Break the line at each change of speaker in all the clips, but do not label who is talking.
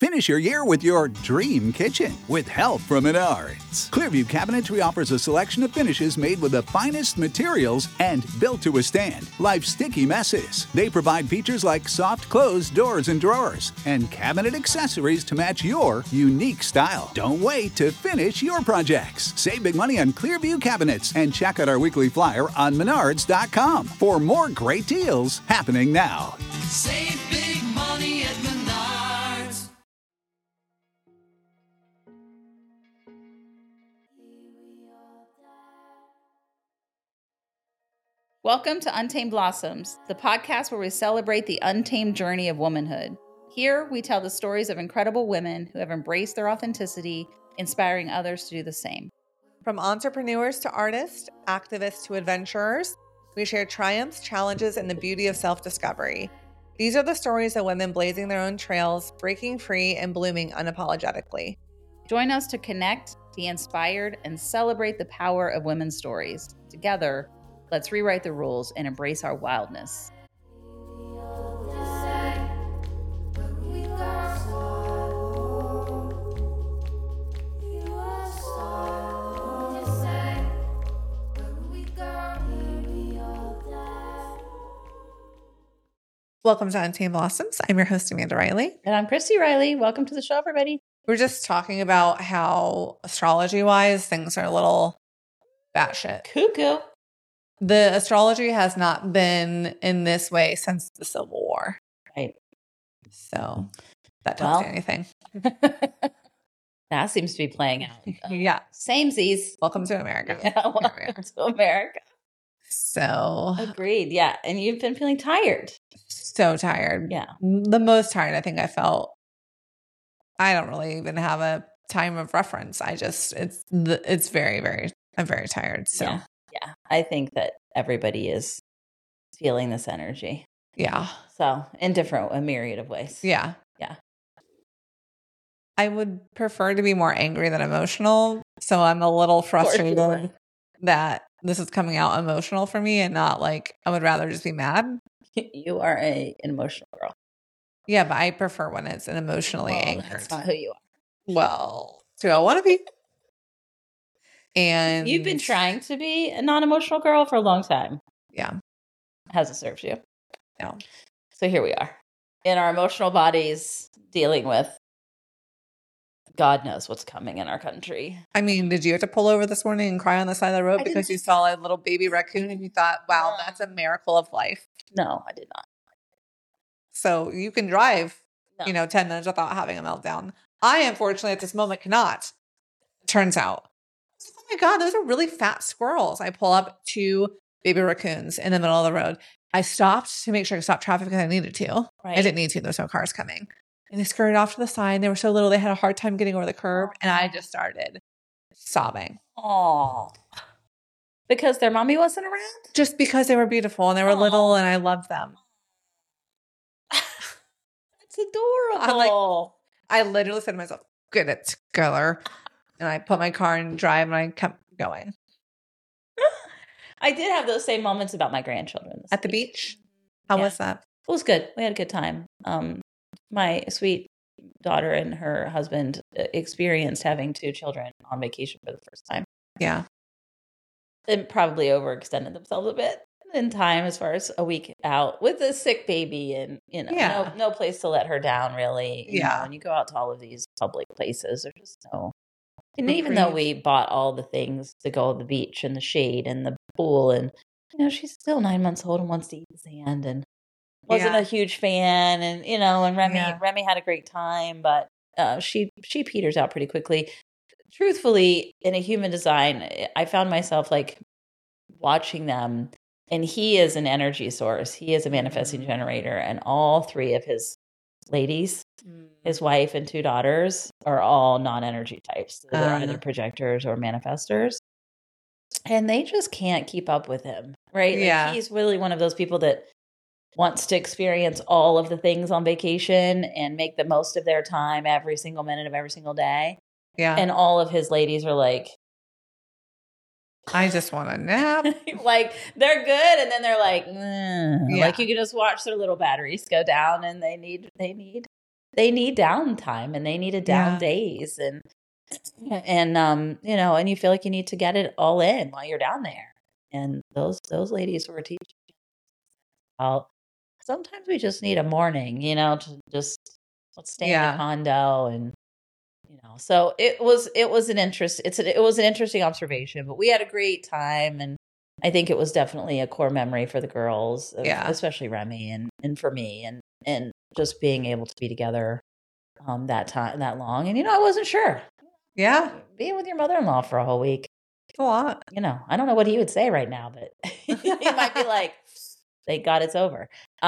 Finish your year with your dream kitchen with help from Menards. Clearview Cabinetry offers a selection of finishes made with the finest materials and built to withstand life's sticky messes. They provide features like soft close doors and drawers and cabinet accessories to match your unique style. Don't wait to finish your projects. Save big money on Clearview cabinets and check out our weekly flyer on Menards.com for more great deals happening now.
Save big money at Menards.
Welcome to Untamed Blossoms, the podcast where we celebrate the untamed journey of womanhood. Here, we tell the stories of incredible women who have embraced their authenticity, inspiring others to do the same.
From entrepreneurs to artists, activists to adventurers, we share triumphs, challenges, and the beauty of self-discovery. These are the stories of women blazing their own trails, breaking free, and blooming unapologetically.
Join us to connect, be inspired, and celebrate the power of women's stories. Together, let's rewrite the rules and embrace our wildness.
Welcome to Untamed Blossoms. I'm your host, Amanda Riley.
And I'm Christy Riley. Welcome to the show, everybody.
We're just talking about how astrology-wise, things are a little batshit.
Cuckoo.
The astrology has not been in this way since the Civil War.
Right.
So that tells you anything.
That seems to be playing out.
Yeah.
Samesies.
Welcome to America.
Yeah, welcome to America.
So
agreed. Yeah. And you've been feeling tired.
So tired.
Yeah.
The most tired I think I felt. I don't really even have a time of reference. It's very, very, I'm very tired. So
yeah. I think that everybody is feeling this energy.
Yeah.
So in a myriad of ways.
Yeah.
Yeah.
I would prefer to be more angry than emotional. So I'm a little frustrated that this is coming out emotional for me and not like, I would rather just be mad.
You are an emotional girl.
Yeah, but I prefer when it's an emotionally angered.
That's not who you are.
Well, do I want to be? And
you've been trying to be a non-emotional girl for a long time.
Yeah.
Hasn't served you.
No.
So here we are in our emotional bodies dealing with God knows what's coming in our country.
I mean, did you have to pull over this morning and cry on the side of the road because you saw a little baby raccoon and you thought, wow, that's a miracle of life?
No, I did not.
So you can drive, 10 minutes without having a meltdown. I, unfortunately, at this moment cannot. Turns out. Oh my God, those are really fat squirrels. I pull up 2 baby raccoons in the middle of the road. I stopped to make sure I could stop traffic because I needed to.
Right.
I didn't need to. There's no cars coming. And they scurried off to the side. They were so little, they had a hard time getting over the curb. And I just started sobbing.
Oh. Because their mommy wasn't around?
Just because they were beautiful and they were little and I loved them.
It's adorable.
I literally said to myself, get it together. And I put my car in drive and I kept going.
I did have those same moments about my grandchildren.
At the beach? How was that?
It was good. We had a good time. My sweet daughter and her husband experienced having 2 children on vacation for the first time.
Yeah.
And probably overextended themselves a bit in time as far as a week out with a sick baby and, no place to let her down really. You know, when you go out to all of these public places, there's just no. And even though we bought all the things to go to the beach and the shade and the pool and, she's still 9 months old and wants to eat the sand and wasn't a huge fan. And, and Remy had a great time, but she peters out pretty quickly. Truthfully, in a human design, I found myself like watching them, and he is an energy source. He is a manifesting generator, and all 3 of his ladies, his wife and 2 daughters, are all non-energy types. They're either projectors or manifestors, and they just can't keep up with him, right? Like, he's really one of those people that wants to experience all of the things on vacation and make the most of their time every single minute of every single day.
Yeah.
And all of his ladies are like,
I just want a nap.
Like, they're good. And then they're like, like, you can just watch their little batteries go down and they need they need downtime and they needed down days and you know, and you feel like you need to get it all in while you're down there. And those ladies were teaching about sometimes we just need a morning, you know, to just let's stay in the condo and you know. So it was an interesting observation, but we had a great time and I think it was definitely a core memory for the girls, especially Remy and for me and just being able to be together that long. And you know, I wasn't sure.
Yeah.
Being with your mother-in-law for a whole week.
It's a lot.
You know, I don't know what he would say right now, but he might be like, thank God it's over.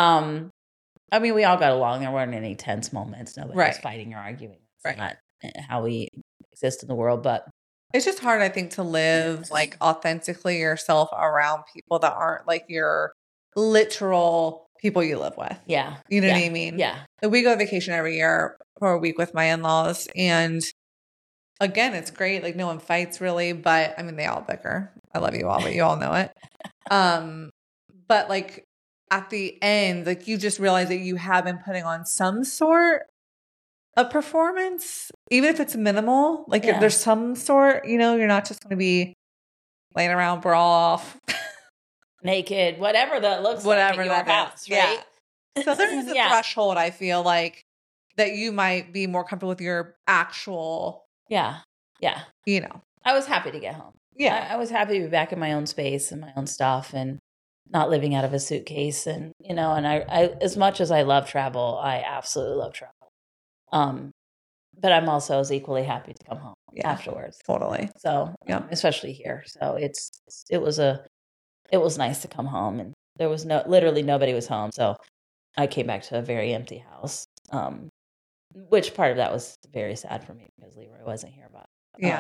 I mean, we all got along. There weren't any tense moments. Nobody was fighting or arguing. It's not how we exist in the world, but
it's just hard, I think, to live like authentically yourself around people that aren't like your literal people you live with.
Yeah.
You know what I mean?
Yeah.
We go on vacation every year for a week with my in-laws. And again, it's great. Like no one fights really, but I mean, they all bicker. I love you all, but you all know it. But like at the end, like you just realize that you have been putting on some sort of performance, even if it's minimal, like there's some sort, you know, you're not just going to be laying around bra off.
Naked, whatever that looks like at your house, right?
Yeah. So there's a threshold, I feel like, that you might be more comfortable with your actual.
Yeah.
You know.
I was happy to get home.
Yeah.
I was happy to be back in my own space and my own stuff and not living out of a suitcase. And, you know, and I as much as I love travel, I absolutely love travel. But I'm also as equally happy to come home afterwards.
Totally.
So, especially here. So it was nice to come home and there was literally nobody was home. So I came back to a very empty house. Which part of that was very sad for me because Leroy wasn't here. But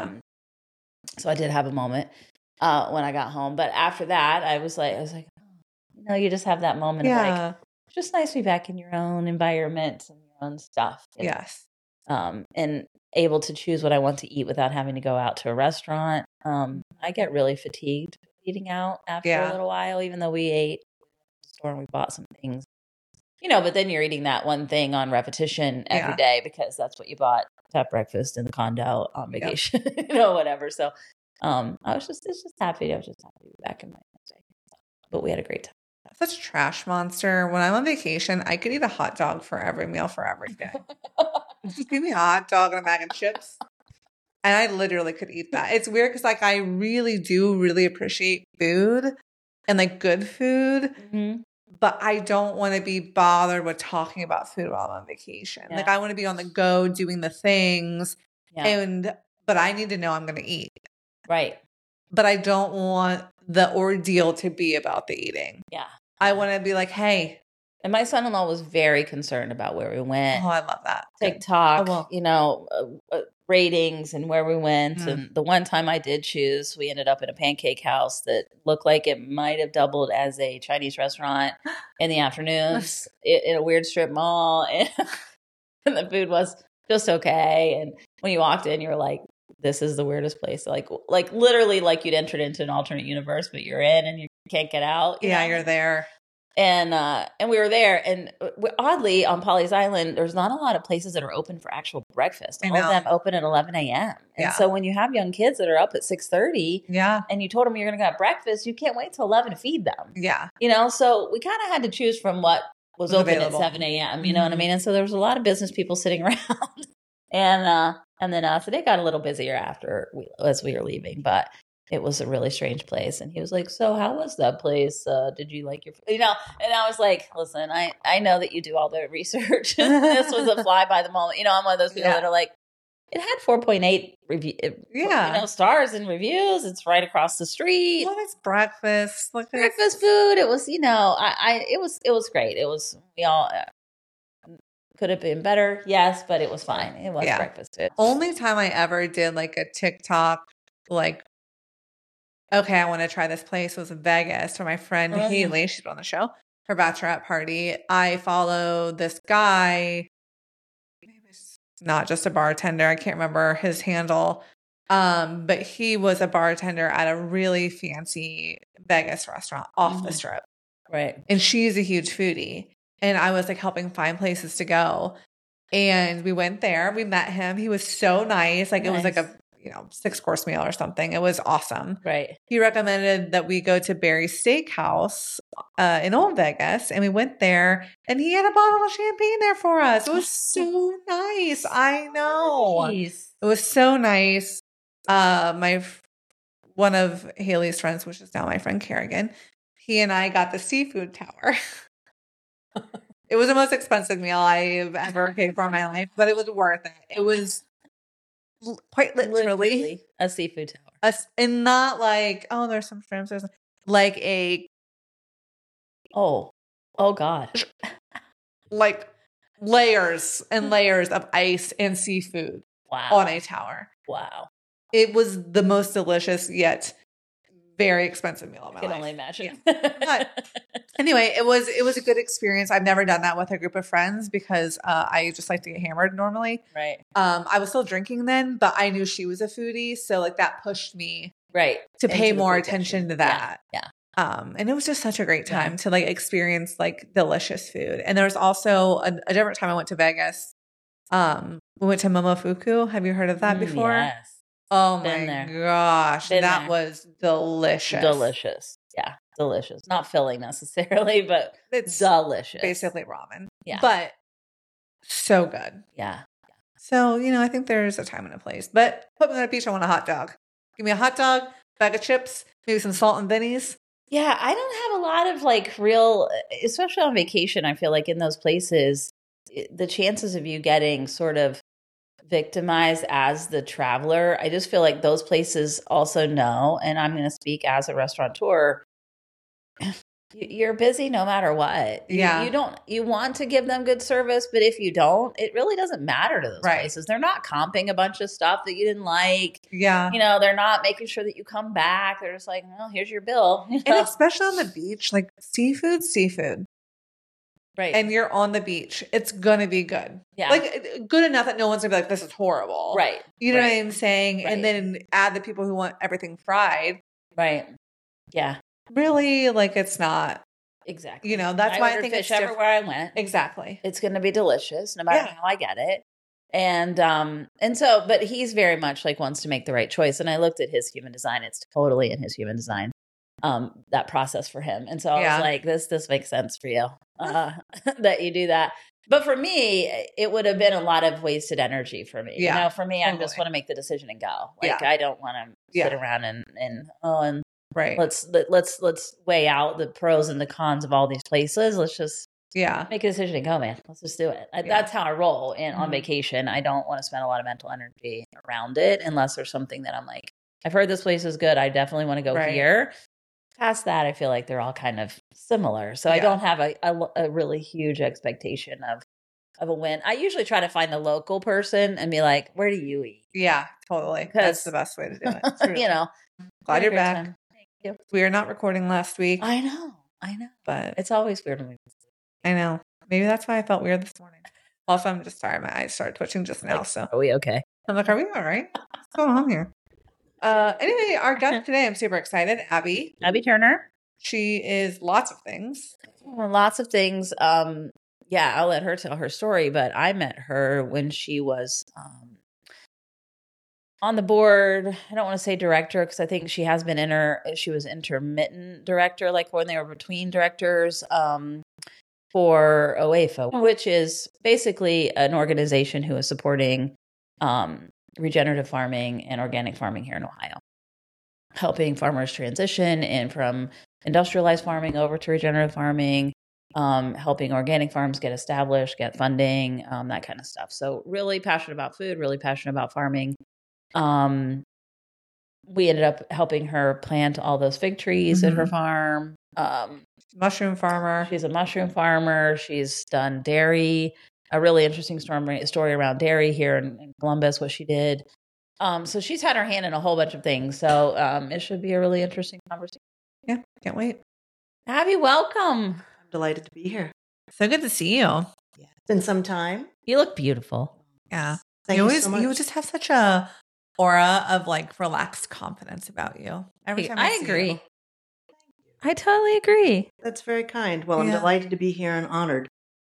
so I did have a moment when I got home. But after that, I was like, oh, you know, you just have that moment of like, it's just nice to be back in your own environment and your own stuff. And,
yes.
And able to choose what I want to eat without having to go out to a restaurant. I get really fatigued eating out after a little while, even though we ate at the store and we bought some things. You know, but then you're eating that one thing on repetition every day because that's what you bought to have breakfast in the condo on vacation, you know, whatever. So I was just happy. I was just happy to be back in my day. But we had a great time.
Such a trash monster. When I'm on vacation, I could eat a hot dog for every meal for every day. Just give me a hot dog and a bag of chips. And I literally could eat that. It's weird because like I really do really appreciate food and like good food. Mm-hmm. But I don't want to be bothered with talking about food while I'm on vacation. Yeah. Like I want to be on the go doing the things. Yeah. But I need to know I'm going to eat.
Right.
But I don't want the ordeal to be about the eating.
Yeah.
I want to be like, hey.
And my son-in-law was very concerned about where we went.
Oh, I love that.
TikTok, you know, ratings and where we went. And the one time I did choose, we ended up in a pancake house that looked like it might have doubled as a Chinese restaurant in the afternoons in a weird strip mall. And the food was just okay. And when you walked in, you were like, this is the weirdest place. Like literally like you'd entered into an alternate universe, but you're in and you can't get out. You know?
You're there.
And we were there, and oddly on Pawleys Island, there's not a lot of places that are open for actual breakfast. All of them open at 11 a.m. And so when you have young kids that are up at 6:30, and you told them you're going to go have breakfast, you can't wait till 11 to feed them. Yeah, you know. So we kind of had to choose from what was open available at 7 a.m. You know what I mean? And so there was a lot of business people sitting around, and then so they got a little busier as we were leaving, but. It was a really strange place. And he was like, so how was that place? Did you like your, you know? And I was like, listen, I know that you do all the research. This was a fly by the moment. You know, I'm one of those people that are like, it had 4.8 review, you know, stars and reviews. It's right across the street.
Well, it's breakfast.
Breakfast food. It was, you know, it was great. It was, we all, could have been better. Yes, but it was fine. It was breakfast food.
Only time I ever did like a TikTok, like, okay, I want to try this place was in Vegas for my friend Haley. She's been on the show. Her bachelorette party. I follow this guy. He's not just a bartender. I can't remember his handle. But he was a bartender at a really fancy Vegas restaurant off the strip.
Right.
And she's a huge foodie. And I was like helping find places to go. And we went there. We met him. He was so nice. Like, it was like a 6-course meal or something. It was awesome.
Right.
He recommended that we go to Barry's Steakhouse in Old Vegas. And we went there and he had a bottle of champagne there for us. It was so nice. I know. Nice. It was so nice. One of Haley's friends, which is now my friend Kerrigan, he and I got the seafood tower. It was the most expensive meal I've ever paid for in my life, but it was worth it. It was quite literally
a seafood tower.
And not like, oh, there's some shrimps. There's like a...
Oh God.
Like layers and layers of ice and seafood on a tower.
Wow.
It was the most delicious yet very expensive meal of my life.
I can only imagine.
Yeah. But anyway, it was a good experience. I've never done that with a group of friends because I just like to get hammered normally.
Right.
I was still drinking then, but I knew she was a foodie, so like that pushed me to pay more attention to that.
Yeah.
And it was just such a great time to like experience like delicious food. And there was also a different time I went to Vegas. We went to Momofuku. Have you heard of that before?
Yes.
Oh my gosh. That was delicious.
Delicious. Yeah. Delicious. Not filling necessarily, but it's delicious.
Basically ramen.
Yeah.
But so good.
Yeah.
So, I think there's a time and a place. But put me on a beach, I want a hot dog. Give me a hot dog, bag of chips, maybe some salt and bennies.
Yeah, I don't have a lot of like real, especially on vacation, I feel like in those places, the chances of you getting sort of victimized as the traveler, I just feel like those places also know, and I'm going to speak as a restaurateur, you're busy no matter what.
Yeah.
You want to give them good service, but if you don't, it really doesn't matter to those places. They're not comping a bunch of stuff that you didn't like.
Yeah.
They're not making sure that you come back. They're just like, well, here's your bill.
And especially on the beach, like seafood.
Right.
And you're on the beach. It's going to be good.
Yeah.
Like good enough that no one's going to be like, this is horrible.
Right.
You know what I'm saying? Right. And then add the people who want everything fried.
Right. Yeah.
Really, like it's not.
Exactly.
That's why I think
fish everywhere I went.
Exactly.
It's going to be delicious no matter how I get it. And so, but he's very much like wants to make the right choice. And I looked at his human design. It's totally in his human design. That process for him. And so I was like, this makes sense for you, that you do that. But for me, it would have been a lot of wasted energy for me.
Yeah.
For me, I just want to make the decision and go. I don't want to sit around and
right.
Let's weigh out the pros and the cons of all these places. Let's just make a decision and go, man. Let's just do it. That's how I roll on vacation. I don't want to spend a lot of mental energy around it unless there's something that I'm like, I've heard this place is good. I definitely want to go here. Past that, I feel like they're all kind of similar. So I don't have a really huge expectation of a win. I usually try to find the local person and be like, where do you eat?
Yeah, totally. That's the best way to do it. Really. Glad you're back.
Time. Thank you.
We are not recording last week.
I know.
But
it's always weird when we
I know. Maybe that's why I felt weird this morning. Also, I'm just tired. My eyes started twitching just now. So
are we okay?
I'm like, are we all right? What's going on here? Anyway, our guest today, I'm super excited. Abby
Turner.
She is lots of things.
Lots of things. I'll let her tell her story, but I met her when she was on the board. I don't want to say director because I think she has been she was intermittent director, like when they were between directors for OAFA, which is basically an organization who is supporting regenerative farming and organic farming here in Ohio, helping farmers transition in from industrialized farming over to regenerative farming, helping organic farms get established, get funding, that kind of stuff. So really passionate about food, really passionate about farming. We ended up helping her plant all those fig trees at her farm.
Mushroom farmer.
She's a mushroom farmer. She's done dairy. A really interesting story around dairy here in Columbus, what she did. So she's had her hand in a whole bunch of things. So it should be a really interesting conversation.
Yeah, can't wait.
Abby, welcome.
I'm delighted to be here.
So good to see you.
Yeah, it's been some time.
You look beautiful.
Yeah.
Thank you so much.
You just have such a aura of like relaxed confidence about you. Every time I
agree.
You.
I totally agree.
That's very kind. Well, I'm delighted to be here and honored.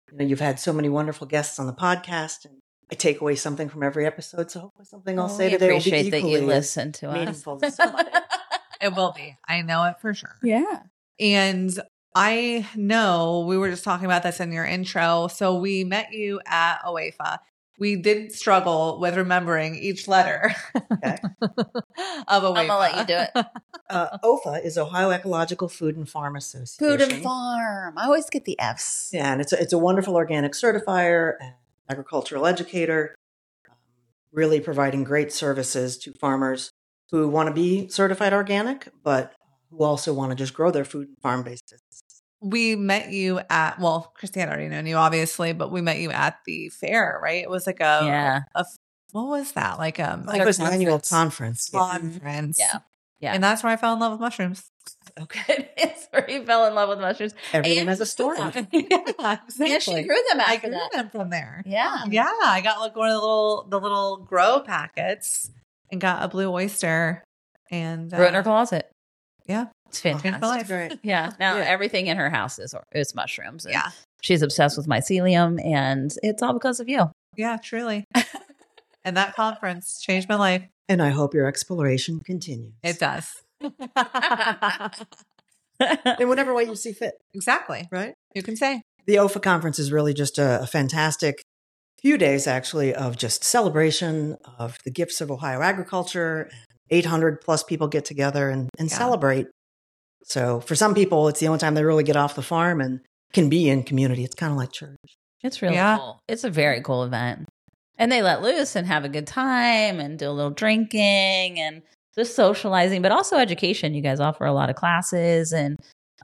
you've had so many wonderful guests on the podcast, and I take away something from every episode. So hopefully something I'll say today will be
appreciate that you
equally
listen to us.
meaningful to somebody.
It will be. I know it for sure.
Yeah.
And I know we were just talking about this in your intro. So we met you at OAFA. We did struggle with remembering each letter
Okay.
of OAFA.
I'm going to let you do it.
OFA is Ohio Ecological Food and Farm Association.
Food and Farm. I always get the Fs.
Yeah, and it's a wonderful organic certifier and agricultural educator, really providing great services to farmers who want to be certified organic, but who also want to just grow their food and farm-based businesses.
We met you at, well, Christy had already known you, obviously, but we met you at the fair, right? It was like what was that? Like
it was an annual conference.
Conference.
Yeah. Yeah.
And that's where I fell in love with mushrooms.
Okay. It's where you fell in love with mushrooms.
Everyone has a story.
Yeah, exactly.
Yeah, she grew them
I
after
grew
that.
them from there.
Yeah.
Yeah, I got like one of the little grow packets and got a blue oyster and
Grew it in her closet.
Yeah.
It's
Changed
fantastic.
my life.
Great.
Yeah. Now
Yeah.
everything in her house is mushrooms. And
Yeah.
She's obsessed with mycelium, and it's all because of you.
Yeah, truly. And that conference changed my life.
And I hope your exploration continues.
It does.
In whatever way you see fit,
Exactly.
right?
You can say.
The OFA conference is really just a fantastic few days, actually, of just celebration of the gifts of Ohio agriculture. 800 plus people get together and celebrate. So for some people, it's the only time they really get off the farm and can be in community. It's kind of like church.
It's really cool. It's a very cool event. And they let loose and have a good time and do a little drinking and just socializing, but also education. You guys offer a lot of classes, and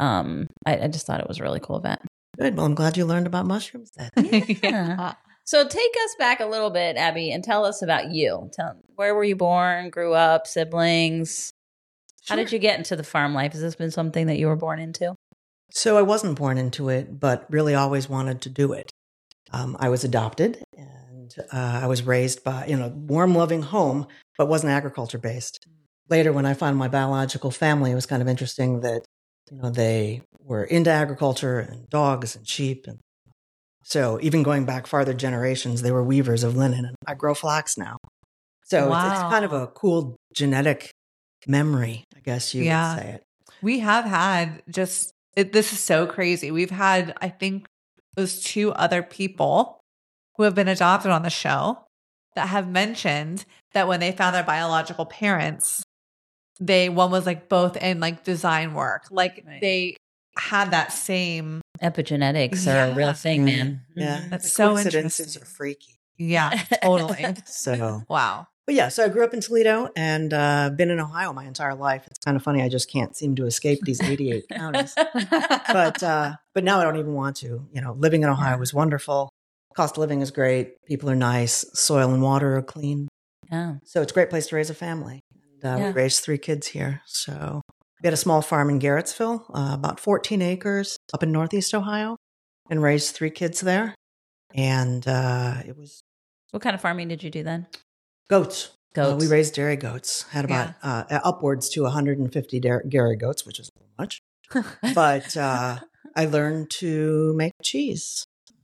I just thought it was a really cool event.
Good. Well, I'm glad you learned about mushrooms then.
Yeah. So take us back a little bit, Abby, and tell us about you. Where were you born, grew up, siblings? How did you get into the farm life? Has this been something that you were born into?
So I wasn't born into it, but really always wanted to do it. I was adopted, and I was raised by, warm, loving home, but wasn't agriculture based. Later, when I found my biological family, it was kind of interesting that, they were into agriculture and dogs and sheep. And so even going back farther generations, they were weavers of linen, and I grow flax now. So it's kind of a cool genetic memory, I guess you would say it.
We have had this is so crazy. We've had, I think, those 2 other people who have been adopted on the show that have mentioned that when they found their biological parents, one was like both in like design work. Like they had that same
epigenetics are a real thing, man.
Yeah.
That's so
coincidences
interesting.
are freaky.
Yeah, totally.
So
Wow.
But yeah, so I grew up in Toledo and been in Ohio my entire life. It's kind of funny. I just can't seem to escape these 88 counties. But now I don't even want to. Living in Ohio was wonderful. Cost of living is great. People are nice. Soil and water are clean.
Yeah.
So it's a great place to raise a family. And we raised 3 kids here. So we had a small farm in Garrettsville, about 14 acres up in Northeast Ohio, and raised 3 kids there. And it was...
What kind of farming did you do then?
Goats.
Goats.
We raised dairy goats. Had about upwards to 150 dairy goats, which is a little much. But I learned to make cheese.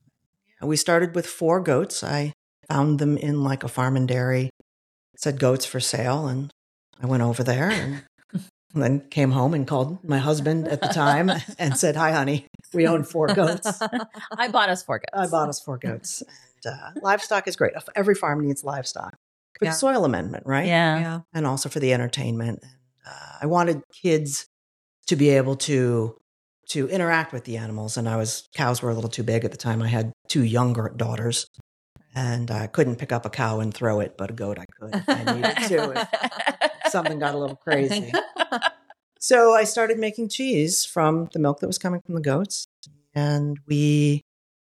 We started with 4 goats. I found them in like a farm and dairy. It said goats for sale, and I went over there and then came home and called my husband at the time and said, "Hi, honey, we own 4 goats."
I bought us 4 goats.
I bought us 4 goats. And, livestock is great. Every farm needs livestock. For the soil amendment, right?
Yeah.
And also for the entertainment. And, I wanted kids to be able to interact with the animals. And cows were a little too big at the time. I had 2 younger daughters, and I couldn't pick up a cow and throw it, but a goat I could if I needed to. If something got a little crazy. So I started making cheese from the milk that was coming from the goats. And we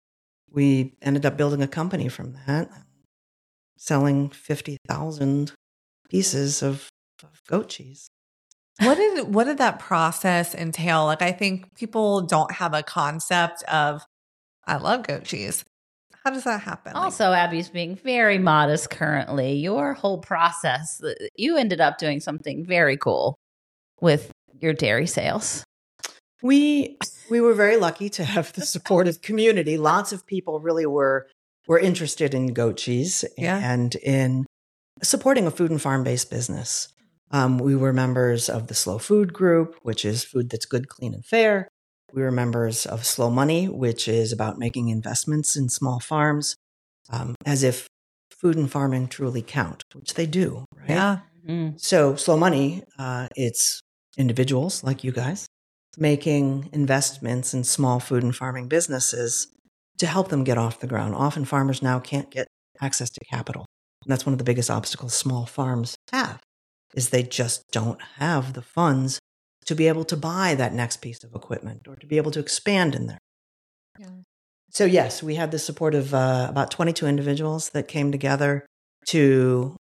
ended up building a company from that, selling 50,000 pieces of goat cheese.
What did that process entail? Like, I think people don't have a concept of, I love goat cheese. How does that happen?
Also, Abby's being very modest currently. Your whole process, you ended up doing something very cool with your dairy sales.
We were very lucky to have the supportive community. Lots of people really were interested in goat cheese and in supporting a food and farm-based business. We were members of the Slow Food Group, which is food that's good, clean, and fair. We were members of Slow Money, which is about making investments in small farms, as if food and farming truly count, which they do, right?
Yeah.
Mm.
So Slow Money, it's individuals like you guys making investments in small food and farming businesses to help them get off the ground. Often farmers now can't get access to capital. And that's one of the biggest obstacles small farms have, is they just don't have the funds to be able to buy that next piece of equipment or to be able to expand in there.
Yeah.
So yes, we had the support of about 22 individuals that came together to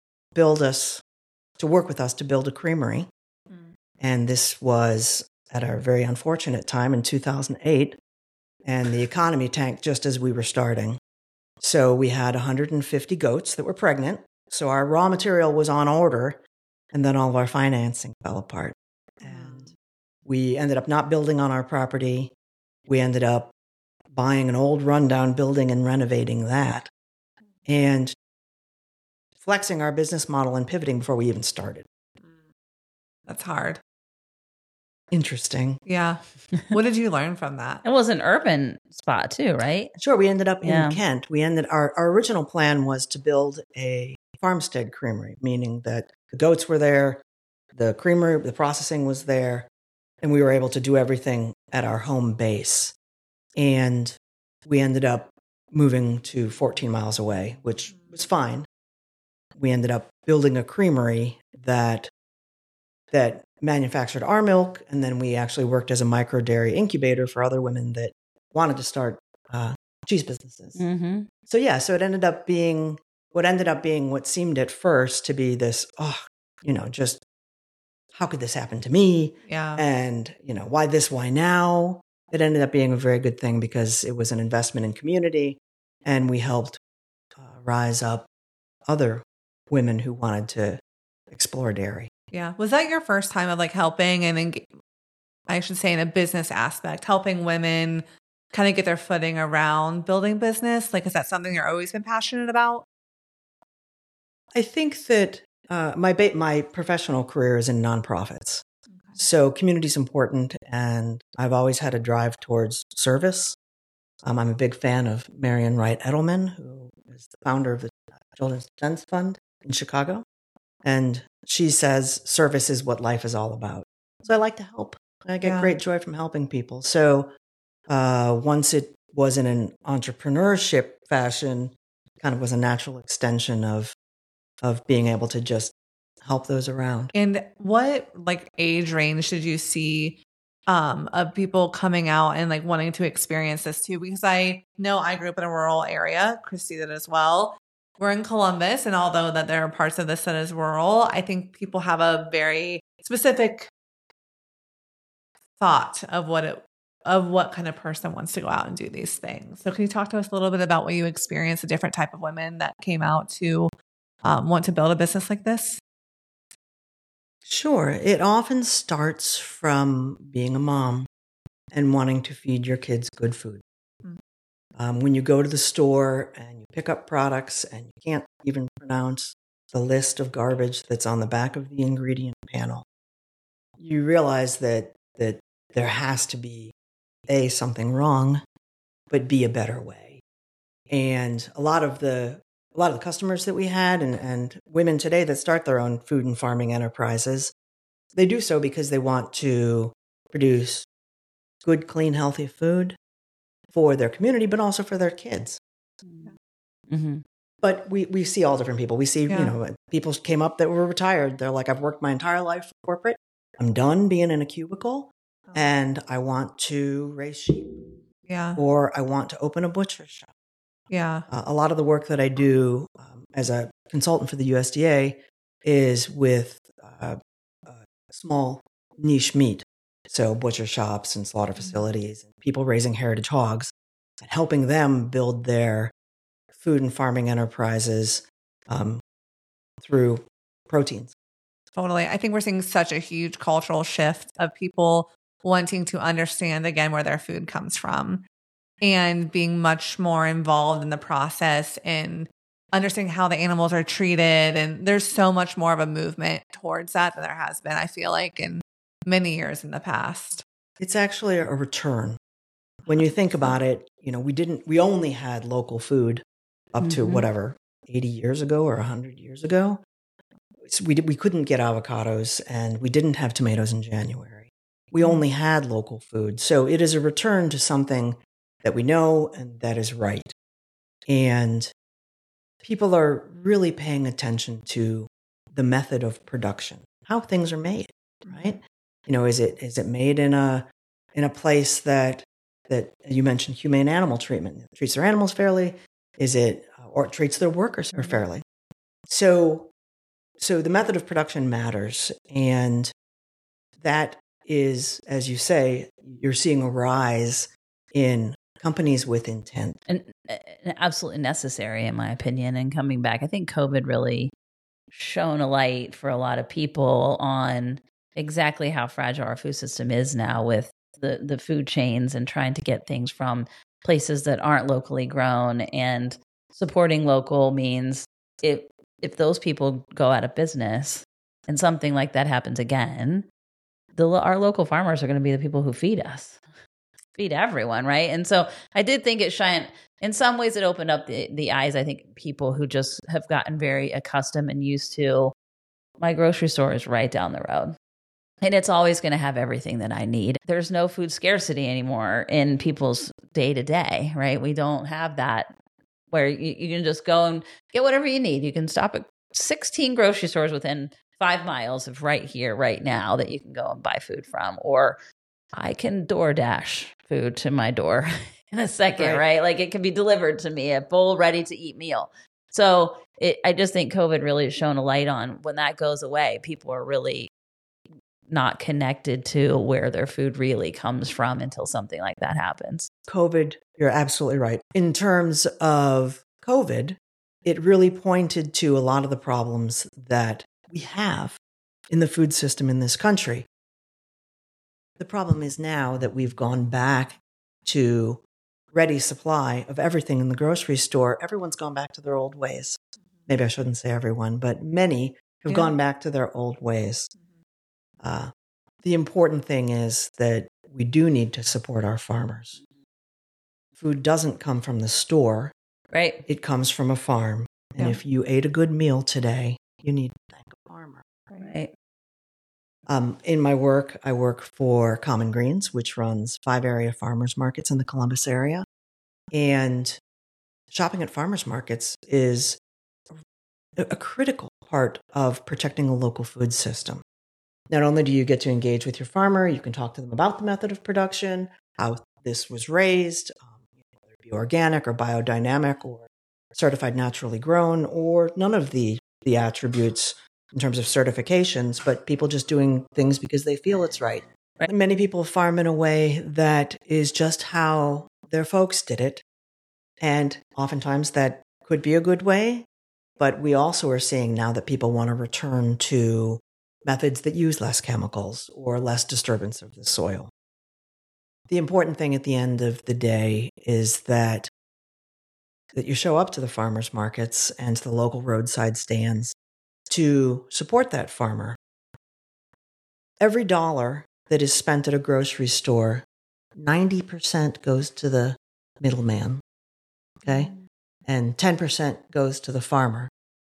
work with us to build a creamery.
Mm.
And this was at a very unfortunate time in 2008, and the economy tanked just as we were starting. So we had 150 goats that were pregnant. So our raw material was on order, and then all of our financing fell apart. And we ended up not building on our property. We ended up buying an old rundown building and renovating that, and flexing our business model and pivoting before we even started.
That's hard.
Interesting.
Yeah. What did you learn from that?
It was an urban spot too, right?
Sure. We ended up in Kent. Our original plan was to build a farmstead creamery, meaning that the goats were there, the creamery, the processing was there, and we were able to do everything at our home base. And we ended up moving to 14 miles away, which was fine. We ended up building a creamery that manufactured our milk, and then we actually worked as a micro dairy incubator for other women that wanted to start cheese businesses.
Mm-hmm.
So it ended up being what seemed at first to be this, just how could this happen to me?
Yeah.
And, why this, why now? It ended up being a very good thing because it was an investment in community, and we helped rise up other women who wanted to explore dairy.
Yeah. Was that your first time of helping and I should say in a business aspect, helping women kind of get their footing around building business? Is that something you've always been passionate about?
I think that my professional career is in nonprofits. Okay. So community is important, and I've always had a drive towards service. I'm a big fan of Marian Wright Edelman, who is the founder of the Children's Defense Fund in Chicago. And she says service is what life is all about. So I like to help. I get great joy from helping people. So once it was in an entrepreneurship fashion, kind of was a natural extension of being able to just help those around.
And what age range did you see of people coming out and wanting to experience this too? Because I know I grew up in a rural area. Christy did as well. We're in Columbus, and although that there are parts of this that is rural, I think people have a very specific thought of what kind of person wants to go out and do these things. So can you talk to us a little bit about what you experienced, the different type of women that came out to want to build a business like this?
Sure. It often starts from being a mom and wanting to feed your kids good food. When you go to the store and you pick up products and you can't even pronounce the list of garbage that's on the back of the ingredient panel, you realize that there has to be something wrong, but B, a better way. And a lot of the customers that we had and women today that start their own food and farming enterprises, they do so because they want to produce good, clean, healthy food for their community, but also for their kids.
Mm-hmm.
But we see all different people. We see, people came up that were retired. They're like, I've worked my entire life for corporate. I'm done being in a cubicle and I want to raise sheep.
Yeah.
Or I want to open a butcher shop.
Yeah.
A lot of the work that I do as a consultant for the USDA is with small niche meat. So butcher shops and slaughter facilities and people raising heritage hogs and helping them build their food and farming enterprises through proteins.
Totally. I think we're seeing such a huge cultural shift of people wanting to understand again where their food comes from and being much more involved in the process and understanding how the animals are treated. And there's so much more of a movement towards that than there has been, I feel like, in many years in the past.
It's actually a return. When you think about it, we only had local food up to whatever, 80 years ago or 100 years ago. We couldn't get avocados and we didn't have tomatoes in January. We only had local food. So it is a return to something that we know and that is right. And people are really paying attention to the method of production, how things are made, right? Is it made in a place that you mentioned humane animal treatment, treats their animals fairly? Is it, or it treats their workers fairly? So the method of production matters. And that is, as you say, you're seeing a rise in companies with intent.
And absolutely necessary, in my opinion. And coming back, I think COVID really shone a light for a lot of people on exactly how fragile our food system is now with the food chains and trying to get things from places that aren't locally grown. And supporting local means if those people go out of business and something like that happens again, our local farmers are going to be the people who feed us, feed everyone, right? And so I did think in some ways it opened up the eyes. I think people who just have gotten very accustomed and used to, my grocery store is right down the road. And it's always going to have everything that I need. There's no food scarcity anymore in people's day to day, right? We don't have that where you can just go and get whatever you need. You can stop at 16 grocery stores within 5 miles of right here, right now, that you can go and buy food from. Or I can DoorDash food to my door in a second, right? Like it can be delivered to me, a full ready-to-eat meal. So I just think COVID really has shown a light on when that goes away, people are really not connected to where their food really comes from until something like that happens.
COVID, you're absolutely right. In terms of COVID, it really pointed to a lot of the problems that we have in the food system in this country. The problem is now that we've gone back to ready supply of everything in the grocery store. Everyone's gone back to their old ways. Maybe I shouldn't say everyone, but many have gone back to their old ways. The important thing is that we do need to support our farmers. Food doesn't come from the store.
Right.
It comes from a farm. And if you ate a good meal today, you need to thank a farmer.
Right.
In my work, I work for Common Greens, which runs 5 area farmers markets in the Columbus area. And shopping at farmers markets is a critical part of protecting a local food system. Not only do you get to engage with your farmer, you can talk to them about the method of production, how this was raised, whether it be organic or biodynamic or certified naturally grown, or none of the attributes in terms of certifications, but people just doing things because they feel it's right. Many people farm in a way that is just how their folks did it. And oftentimes that could be a good way, but we also are seeing now that people want to return to methods that use less chemicals or less disturbance of the soil. The important thing at the end of the day is that you show up to the farmers markets and to the local roadside stands to support that farmer. Every dollar that is spent at a grocery store, 90% goes to the middleman, okay? And 10% goes to the farmer.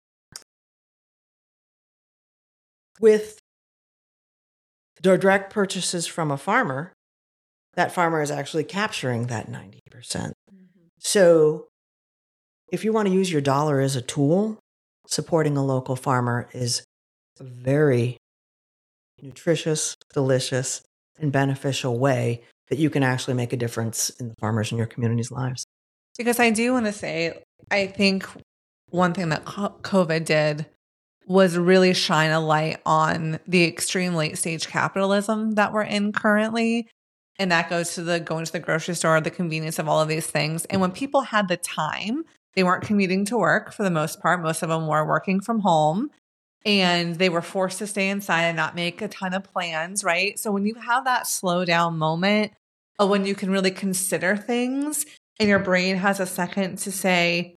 With direct purchases from a farmer, that farmer is actually capturing that 90%. So if you want to use your dollar as a tool, supporting a local farmer is a very nutritious, delicious, and beneficial way that you can actually make a difference in the farmers in your community's lives.
Because I do want to say, I think one thing that COVID did was really shine a light on the extreme late stage capitalism that we're in currently. And that goes to going to the grocery store, the convenience of all of these things. And when people had the time, they weren't commuting to work for the most part. Most of them were working from home. and they were forced to stay inside and not make a ton of plans, right? So when you have that slow down moment of when you can really consider things and your brain has a second to say,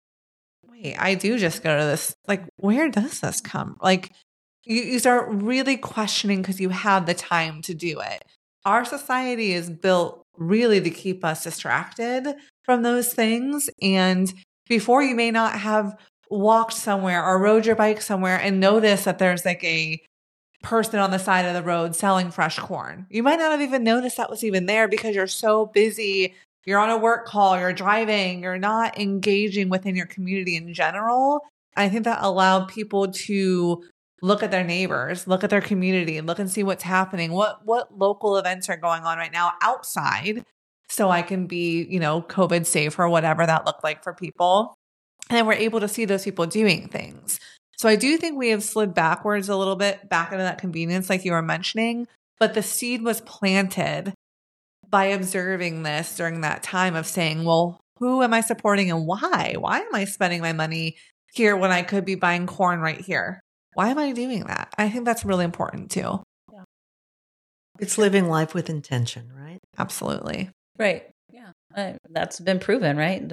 wait, I do just go to this, like, where does this come? Like, you start really questioning because you have the time to do it. Our society is built really to keep us distracted from those things. And before, you may not have walked somewhere or rode your bike somewhere and noticed that there's like a person on the side of the road selling fresh corn. You might not have even noticed that was even there because you're so busy. You're on a work call, you're driving, you're not engaging within your community in general. I think that allowed people to look at their neighbors, look at their community, look and see what's happening. What local events are going on right now outside, so I can be, COVID safe or whatever that looked like for people. And then we're able to see those people doing things. So I do think we have slid backwards a little bit back into that convenience like you were mentioning, but the seed was planted by observing this during that time of saying, well, who am I supporting and why? Why am I spending my money here when I could be buying corn right here? Why am I doing that? I think that's really important too.
Yeah. It's living life with intention, right?
Absolutely.
Right. Yeah. That's been proven, right?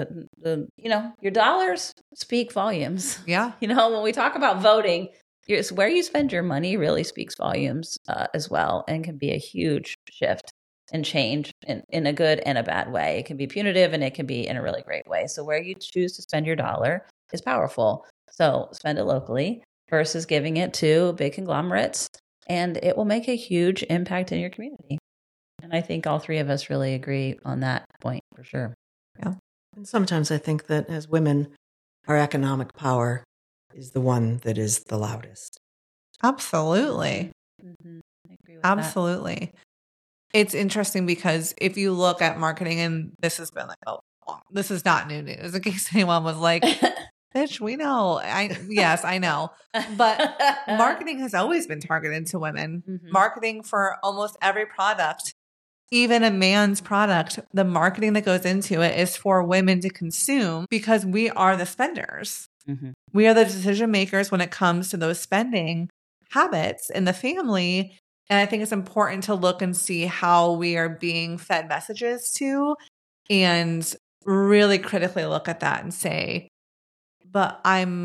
Your dollars speak volumes.
Yeah.
When we talk about voting, it's where you spend your money really speaks volumes as well, and can be a huge shift and change in a good and a bad way. It can be punitive and it can be in a really great way. So where you choose to spend your dollar is powerful. So spend it locally versus giving it to big conglomerates, and it will make a huge impact in your community. And I think all three of us really agree on that point for sure.
Yeah. And sometimes I think that as women, our economic power is the one that is the loudest.
Absolutely.
Mm-hmm. I agree with
Absolutely. That. It's interesting because if you look at marketing, and this has been like, this is not new news, in case anyone was like, bitch, we know. Yes, I know. But marketing has always been targeted to women. Mm-hmm. Marketing for almost every product, even a man's product, the marketing that goes into it is for women to consume because we are the spenders. Mm-hmm. We are the decision makers when it comes to those spending habits in the family. And I think it's important to look and see how we are being fed messages to, and really critically look at that and say, but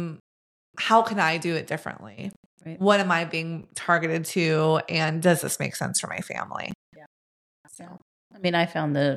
how can I do it differently? Right. What am I being targeted to? And does this make sense for my family?
Yeah. So, I found the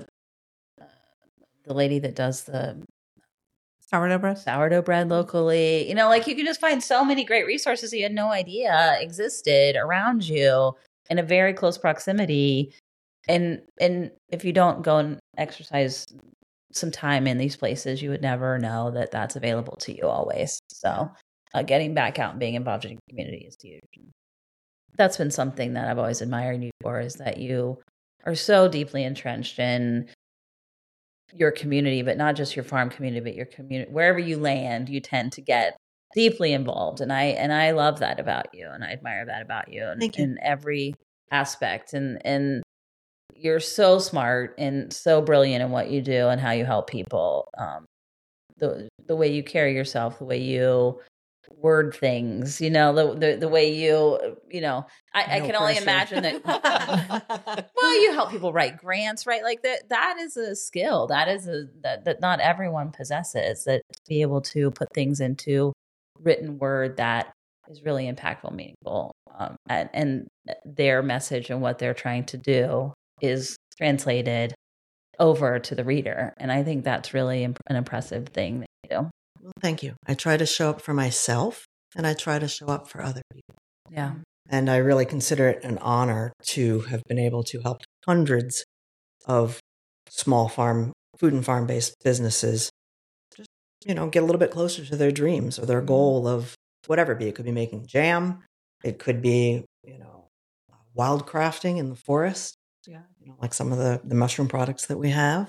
lady that does the sourdough bread locally, you can just find so many great resources you had no idea existed around you in a very close proximity. And if you don't go and exercise some time in these places, you would never know that that's available to you always. So getting back out and being involved in your community is huge. That's been something that I've always admired you for, is that you are so deeply entrenched in your community, but not just your farm community, but your community. Wherever you land, you tend to get deeply involved. And I love that about you, and I admire that about you in every aspect. And you're so smart and so brilliant in what you do and how you help people. The way you carry yourself, the way you word things, the way I can only imagine that. Well, you help people write grants, right? Like that is a skill. That is that not everyone possesses, that to be able to put things into written word that is really impactful, meaningful, and their message and what they're trying to do is translated over to the reader. And I think that's really an impressive thing that you do.
Well, thank you. I try to show up for myself, and I try to show up for other people.
Yeah.
And I really consider it an honor to have been able to help hundreds of small food and farm-based businesses just, get a little bit closer to their dreams or their goal of whatever it be. It could be making jam. It could be, wild crafting in the forest.
Yeah.
Like some of the mushroom products that we have.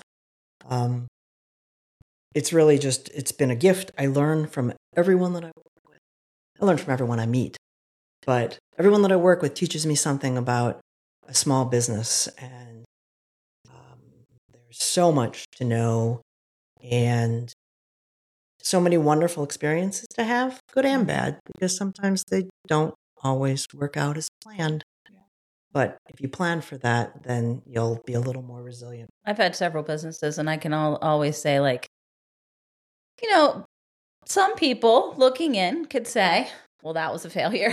It's really it's been a gift. I learn from everyone that I work with. I learn from everyone I meet. But everyone that I work with teaches me something about a small business. And there's so much to know and so many wonderful experiences to have, good and bad, because sometimes they don't always work out as planned. But if you plan for that, then you'll be a little more resilient.
I've had several businesses, and I can always say, like, some people looking in could say, well, that was a failure.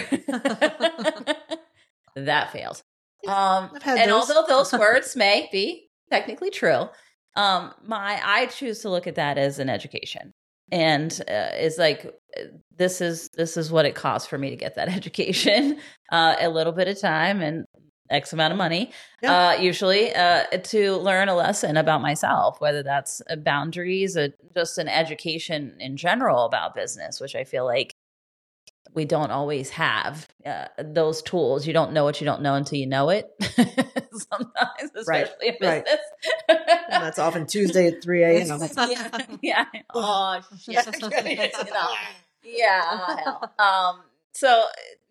That failed. And although those words may be technically true, I choose to look at that as an education. And is like, this is what it costs for me to get that education, a little bit of time and X amount of money, usually, to learn a lesson about myself, whether that's boundaries or just an education in general about business, which I feel like we don't always have those tools. You don't know what you don't know until you know it. Sometimes, especially in business.
That's often Tuesday at 3 a.m.
Yeah. Oh, shit. Hell. So,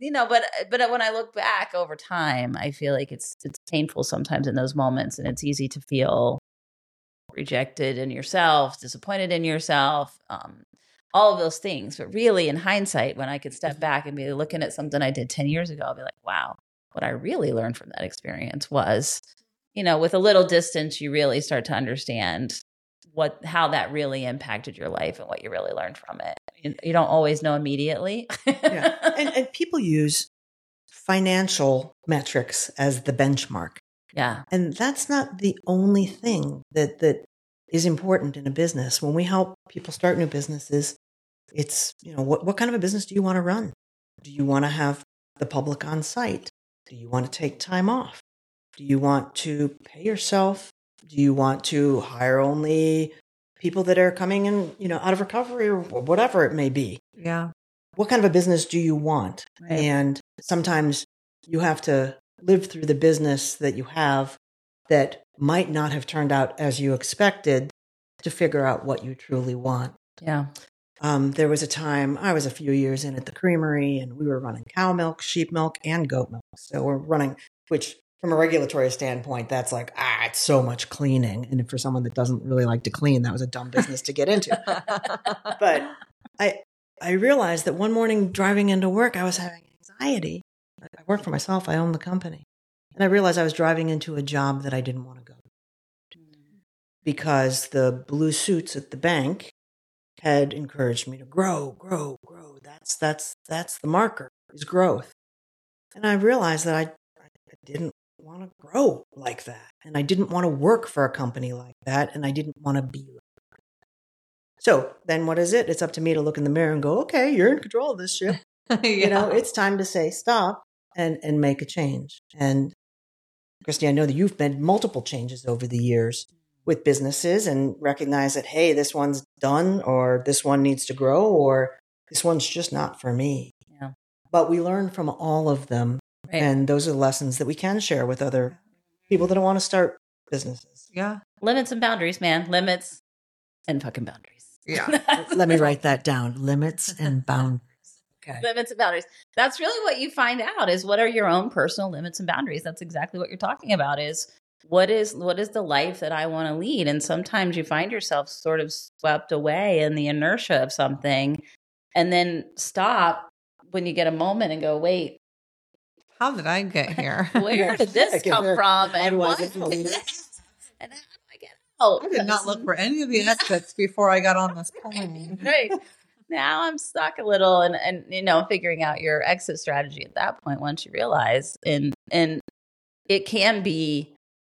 but when I look back over time, I feel like it's painful sometimes in those moments, and it's easy to feel rejected in yourself, disappointed in yourself, all of those things. But really, in hindsight, when I could step back and be looking at something I did 10 years ago, I'll be like, wow, what I really learned from that experience was, with a little distance, you really start to understand how that really impacted your life and what you really learned from it. You don't always know immediately.
And people use financial metrics as the benchmark.
Yeah.
And that's not the only thing that is important in a business. When we help people start new businesses, it's, what kind of a business do you want to run? Do you want to have the public on site? Do you want to take time off? Do you want to pay yourself? Do you want to hire only people that are coming in, out of recovery or whatever it may be?
Yeah.
What kind of a business do you want? Right. And sometimes you have to live through the business that you have that might not have turned out as you expected to figure out what you truly want.
Yeah.
There was a time, I was a few years in at the creamery, and we were running cow milk, sheep milk, and goat milk. So we're running, which from a regulatory standpoint, that's like, it's so much cleaning. And for someone that doesn't really like to clean, that was a dumb business to get into. But I realized that one morning driving into work, I was having anxiety. I work for myself. I own the company. And I realized I was driving into a job that I didn't want to go to because the blue suits at the bank had encouraged me to grow. That's the marker, is growth. And I realized that I didn't want to grow like that. And I didn't want to work for a company like that. And I didn't want to be like that. So then what is it? It's up to me to look in the mirror and go, okay, you're in control of this shit. It's time to say stop and make a change. And Christy, I know that you've made multiple changes over the years with businesses and recognize that, hey, this one's done, or this one needs to grow, or this one's just not for me.
Yeah.
But we learn from all of them. Right. And those are lessons that we can share with other people that don't want to start businesses.
Yeah.
Limits and boundaries, man. Limits and fucking boundaries.
Yeah.
Let me write that down. Limits and boundaries. Okay.
Limits and boundaries. That's really what you find out is what are your own personal limits and boundaries. That's exactly what you're talking about is what is the life that I want to lead? And sometimes you find yourself sort of swept away in the inertia of something and then stop when you get a moment and go, wait,
how did I get here?
Where did this come from? And what is this? And how do I get out?
I did not look for any of the exits before I got on this plane.
Right. Now I'm stuck a little and figuring out your exit strategy at that point once you realize and it can be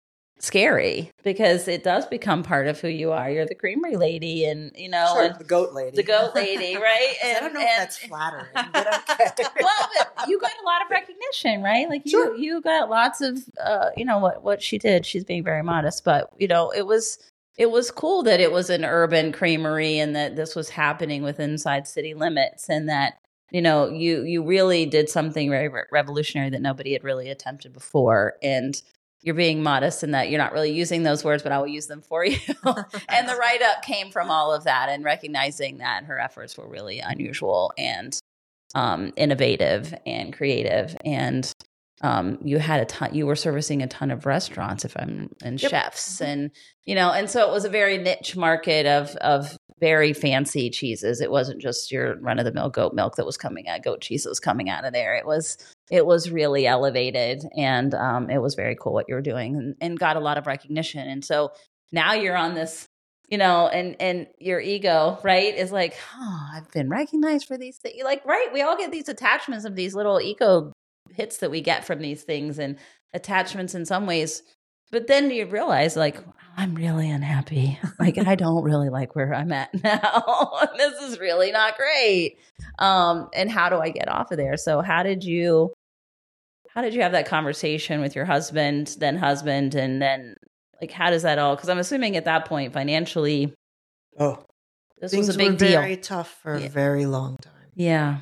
scary because it does become part of who you are. You're the creamery lady and
sure,
and
the goat lady.
The goat lady, right?
And, I don't know if that's flattering, but okay.
Well, but you got a lot of recognition, right? Like you got lots of what she did. She's being very modest, but it was cool that it was an urban creamery and that this was happening within inside city limits and that, you really did something very revolutionary that nobody had really attempted before. And you're being modest in that you're not really using those words, but I will use them for you. And the write-up came from all of that and recognizing that her efforts were really unusual and innovative and creative. And you had a ton, you were servicing a ton of restaurants and chefs and, and so it was a very niche market of very fancy cheeses. It wasn't just your run of the mill goat cheese that was coming out of there. It was really elevated, and it was very cool what you were doing and got a lot of recognition. And so now you're on this, and your ego, right, is like, I've been recognized for these things. Like, right, we all get these attachments of these little ego hits that we get from these things and attachments in some ways. But then you realize, like, I'm really unhappy. Like, I don't really like where I'm at now. This is really not great. And how do I get off of there? So how did you have that conversation with your husband, and then like, how does that all, because I'm assuming at that point financially, this was a big deal.
Things were very tough for a very long time.
Yeah.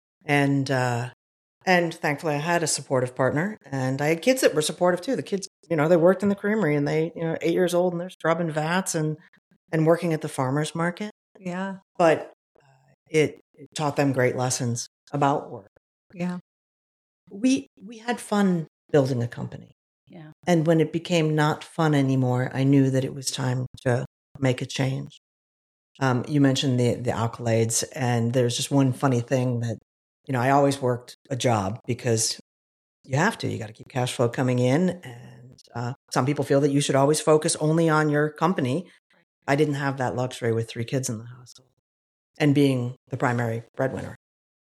And thankfully I had a supportive partner, and I had kids that were supportive too. The kids, they worked in the creamery, and they, 8 years old, and they're scrubbing vats and working at the farmer's market.
Yeah.
But it taught them great lessons about work.
Yeah.
We had fun building a company.
Yeah.
And when it became not fun anymore, I knew that it was time to make a change. You mentioned the accolades, and there's just one funny thing that, I always worked a job because you have to. You got to keep cash flow coming in. And some people feel that you should always focus only on your company. I didn't have that luxury with 3 kids in the household and being the primary breadwinner.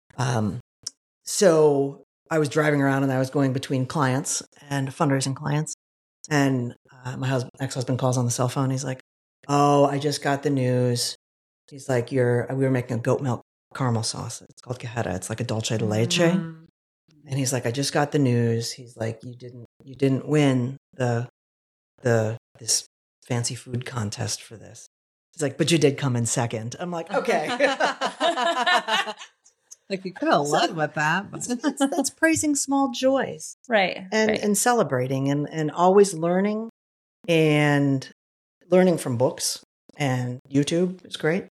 So I was driving around, and I was going between clients and fundraising clients. And my ex-husband calls on the cell phone. He's like, "Oh, I just got the news." He's like, we were making a goat milk caramel sauce. It's called cajeta. It's like a dulce de leche. And he's like, "I just got the news." He's like, you didn't win this fancy food contest for this." He's like, "But you did come in second." I'm like, "Okay."
Like, you could have led with that.
That's praising small joys.
Right.
And celebrating and always learning, and learning from books, and YouTube is great.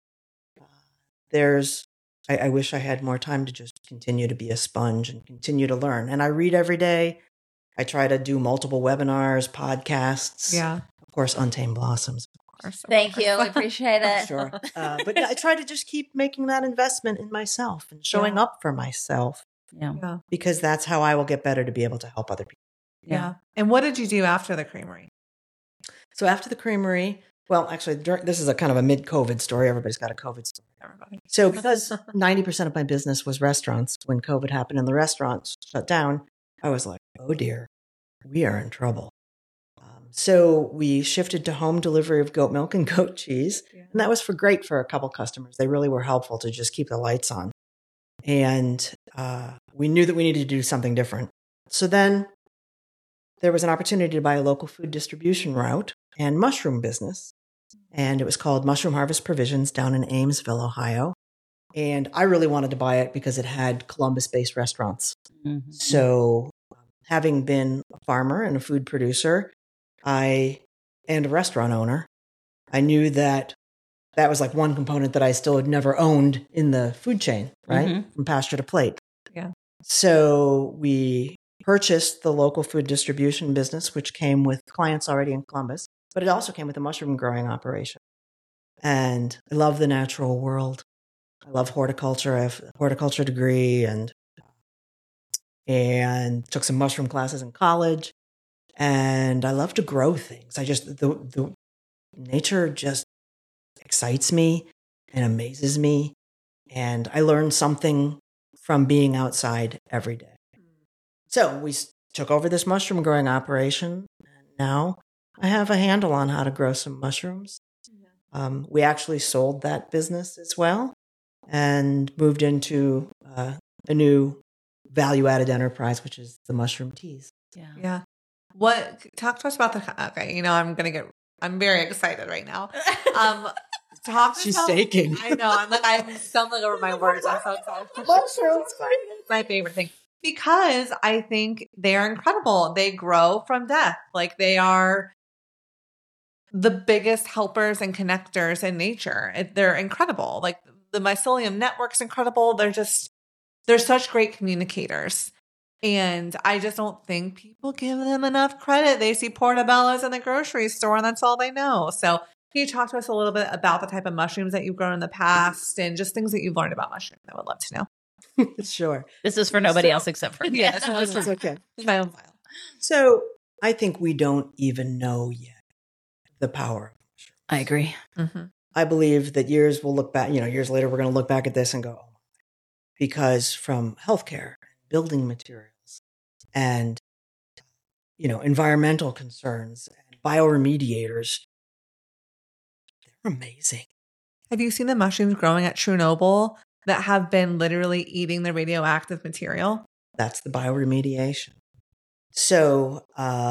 I wish I had more time to just continue to be a sponge and continue to learn. And I read every day. I try to do multiple webinars, podcasts.
Yeah.
Of course, Untamed Blossoms. Of course.
Thank you. I appreciate it.
Sure. But I try to just keep making that investment in myself and showing up for myself.
Yeah.
Because that's how I will get better to be able to help other people.
Yeah. And what did you do after the creamery?
So after the creamery, well, actually, this is a kind of a mid-COVID story. Everybody's got a COVID story. So because 90% of my business was restaurants, when COVID happened and the restaurants shut down, I was like, oh dear, we are in trouble. So we shifted to home delivery of goat milk and goat cheese. Yeah. And that was great for a couple customers. They really were helpful to just keep the lights on. And we knew that we needed to do something different. So then there was an opportunity to buy a local food distribution route and mushroom business. And it was called Mushroom Harvest Provisions down in Amesville, Ohio. And I really wanted to buy it because it had Columbus-based restaurants. Mm-hmm. So having been a farmer and a food producer, and a restaurant owner, I knew that was like one component that I still had never owned in the food chain, right? Mm-hmm. From pasture to plate.
Yeah.
So we purchased the local food distribution business, which came with clients already in Columbus, but it also came with a mushroom growing operation. And I love the natural world. I love horticulture. I have a horticulture degree and took some mushroom classes in college. And I love to grow things. The nature just excites me and amazes me. And I learn something from being outside every day. So we took over this mushroom growing operation. And now I have a handle on how to grow some mushrooms. We actually sold that business as well and moved into a new value-added enterprise, which is the mushroom teas.
Yeah. Talk to us about okay, I'm very excited right now.
She's shaking.
I know. I'm stumbling over my words. I'm so excited. Mushrooms, my favorite thing. Because I think they're incredible. They grow from death. Like, they are the biggest helpers and connectors in nature. They're incredible. Like, the mycelium network's incredible. They're such great communicators. And I just don't think people give them enough credit. They see portobellos in the grocery store and that's all they know. So can you talk to us a little bit about the type of mushrooms that you've grown in the past and just things that you've learned about mushrooms? I would love to know.
Sure.
This is for nobody else except for me.
Yes,
It's okay.
my own file.
So I think we don't even know yet the power of mushrooms.
I agree.
Mm-hmm.
I believe that years later, we're going to look back at this and go, oh my, because from healthcare, building materials, and, environmental concerns and bioremediators, they're amazing.
Have you seen the mushrooms growing at Chernobyl that have been literally eating the radioactive material?
That's the bioremediation. So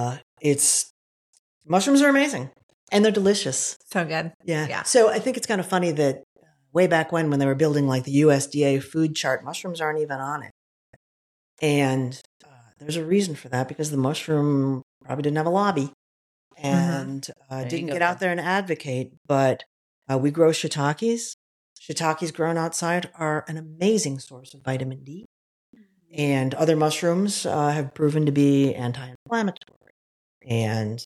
mushrooms are amazing and they're delicious.
So good.
Yeah. So I think it's kind of funny that way back when they were building like the USDA food chart, mushrooms aren't even on it. And there's a reason for that because the mushroom probably didn't have a lobby and didn't get out there and advocate. But we grow shiitakes. Shiitakes grown outside are an amazing source of vitamin D. And other mushrooms have proven to be anti-inflammatory and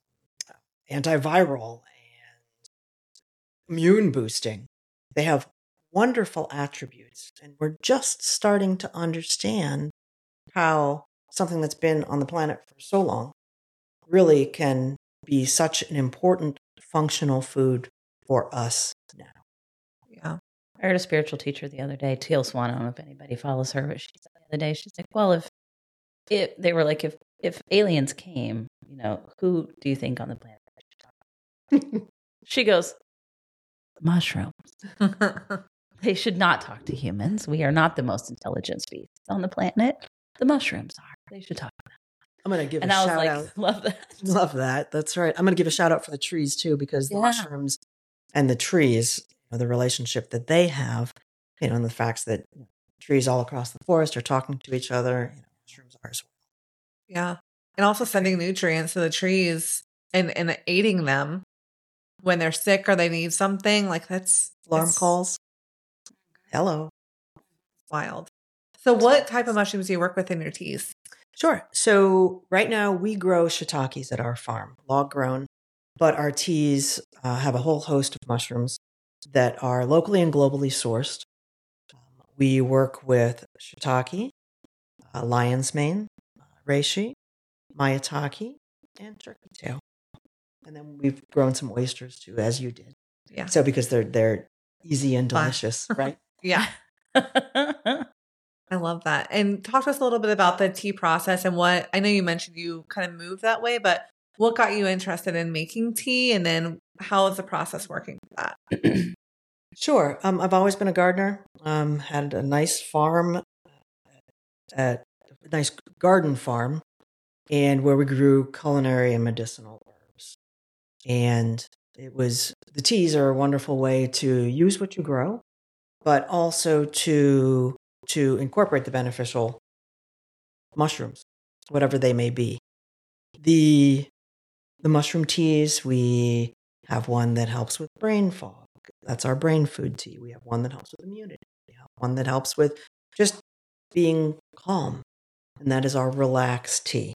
antiviral and immune boosting. They have wonderful attributes. And we're just starting to understand how something that's been on the planet for so long really can be such an important functional food for us now.
Yeah.
I heard a spiritual teacher the other day, Teal Swan. I don't know if anybody follows her, but she said the other day, she's like, well, if they were like, if aliens came, who do you think on the planet should talk? She goes, mushrooms. They should not talk to humans. We are not the most intelligent species on the planet. The mushrooms are. They should talk to them.
I'm going to give
and
a
I was
shout
like,
out.
Love that.
Love that. That's right. I'm going to give a shout out for the trees too, because the mushrooms and the trees, the relationship that they have, and the facts that trees all across the forest are talking to each other, mushrooms are as well.
Yeah. And also sending nutrients to the trees and aiding them when they're sick or they need something. Like that's
alarm calls. Hello.
Wild. So what type of mushrooms do you work with in your teas?
Sure. So right now we grow shiitakes at our farm, log grown, but our teas have a whole host of mushrooms that are locally and globally sourced. We work with shiitake, lion's mane, reishi, maitake, and turkey tail. And then we've grown some oysters too, as you did.
Yeah.
So because they're easy and delicious, right?
Yeah. I love that. And talk to us a little bit about the tea process and what, I know you mentioned you kind of moved that way, but what got you interested in making tea? And then how is the process working for that?
Sure. I've always been a gardener, had a nice farm, a nice garden farm, and where we grew culinary and medicinal herbs. And the teas are a wonderful way to use what you grow, but also to incorporate the beneficial mushrooms, whatever they may be. The mushroom teas, we have one that helps with brain fog. That's our brain food tea. We have one that helps with immunity. We have one that helps with just being calm, and that is our relax tea.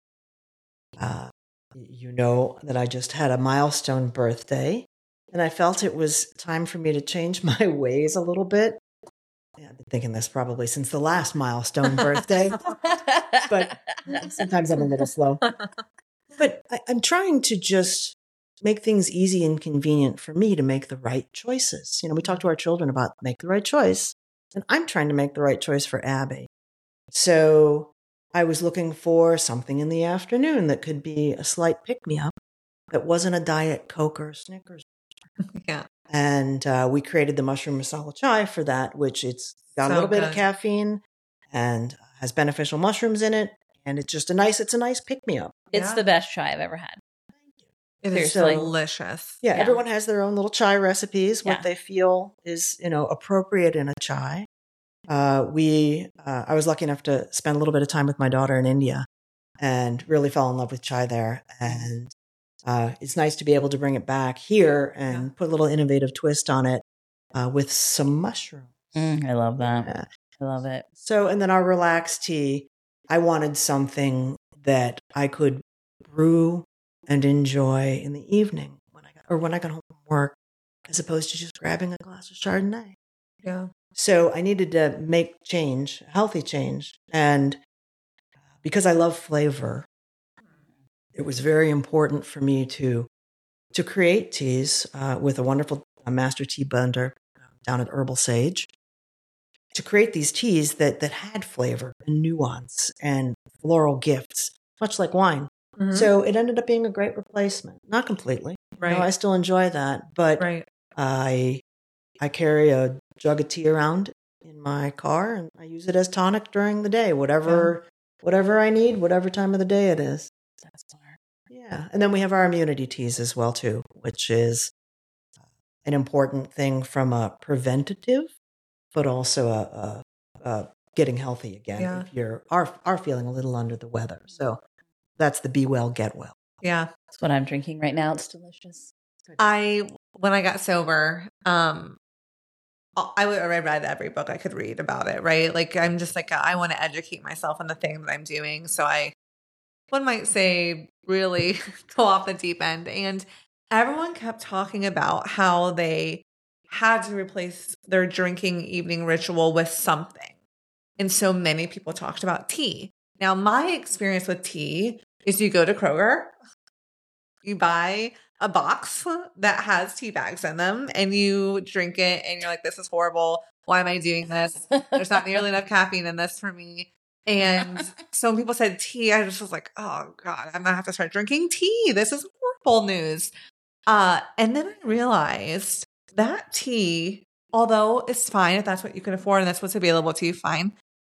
You know that I just had a milestone birthday, and I felt it was time for me to change my ways a little bit. Yeah, I've been thinking this probably since the last milestone birthday, but sometimes I'm a little slow. But I'm trying to just make things easy and convenient for me to make the right choices. We talk to our children about make the right choice, and I'm trying to make the right choice for Abby. So I was looking for something in the afternoon that could be a slight pick-me-up that wasn't a Diet Coke or Snickers.
Yeah.
And we created the mushroom masala chai for that, which it's got a little bit of caffeine and has beneficial mushrooms in it. And it's just a nice pick-me-up.
It's the best chai I've ever had.
It is delicious.
Yeah, everyone has their own little chai recipes, what they feel is, appropriate in a chai. I was lucky enough to spend a little bit of time with my daughter in India and really fell in love with chai there. And it's nice to be able to bring it back here and put a little innovative twist on it with some mushrooms.
I love that. I love it.
So, and then our relaxed tea, I wanted something that I could brew and enjoy in the evening when I got home from work, as opposed to just grabbing a glass of Chardonnay.
Yeah.
So I needed to make change, healthy change. And because I love flavor, it was very important for me to create teas with a wonderful master tea blender down at Herbal Sage, to create these teas that had flavor and nuance and floral gifts, much like wine. Mm-hmm. So it ended up being a great replacement. Not completely. Right. You know, I still enjoy that, but right. I carry a jug of tea around in my car, and I use it as tonic during the day, whatever I need, whatever time of the day it is. That's smart. Yeah. And then we have our immunity teas as well, too, which is an important thing from a preventative, but also a getting healthy again if you are feeling a little under the weather. So that's the Be Well, Get Well.
Yeah.
That's what I'm drinking right now. It's delicious.
When I got sober, I read every book I could read about it, right? Like, I'm just like, I want to educate myself on the thing that I'm doing. So one might say, really go off the deep end. And everyone kept talking about how they had to replace their drinking evening ritual with something. And so many people talked about tea. Now, my experience with tea is you go to Kroger, you buy a box that has tea bags in them, and you drink it, and you're like, this is horrible. Why am I doing this? There's not nearly enough caffeine in this for me. And so when people said tea, I just was like, oh God, I'm going to have to start drinking tea. This is horrible news. And then I realized that tea, although it's fine if that's what you can afford and that's what's available to you, fine,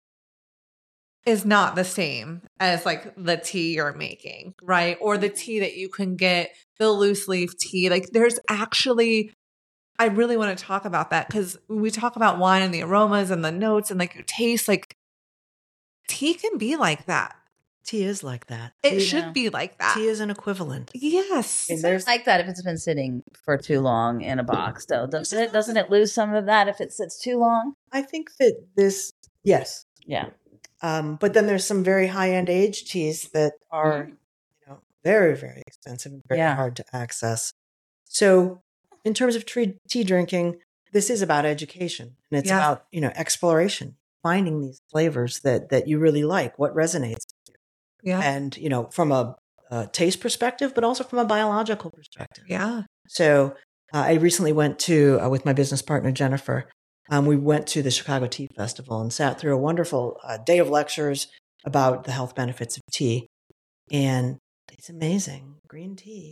is not the same as like the tea you're making, right? Or the tea that you can get, the loose leaf tea. Like, there's actually, I really want to talk about that, because we talk about wine and the aromas and the notes and like your taste, like tea can be like that.
Tea is like that.
It should be like that.
Tea is an equivalent.
Yes.
It's like that if it's been sitting for too long in a box, though. Doesn't it lose some of that if it sits too long?
I think that yes.
Yeah.
But then there's some very high-end aged teas that are, very, very expensive and very hard to access. So in terms of tea drinking, this is about education, and it's about, exploration, finding these flavors that you really like, what resonates with you. Yeah. And, from a taste perspective, but also from a biological perspective.
Yeah.
So I recently went to, with my business partner, Jennifer, we went to the Chicago Tea Festival and sat through a wonderful day of lectures about the health benefits of tea. And it's amazing. Green tea,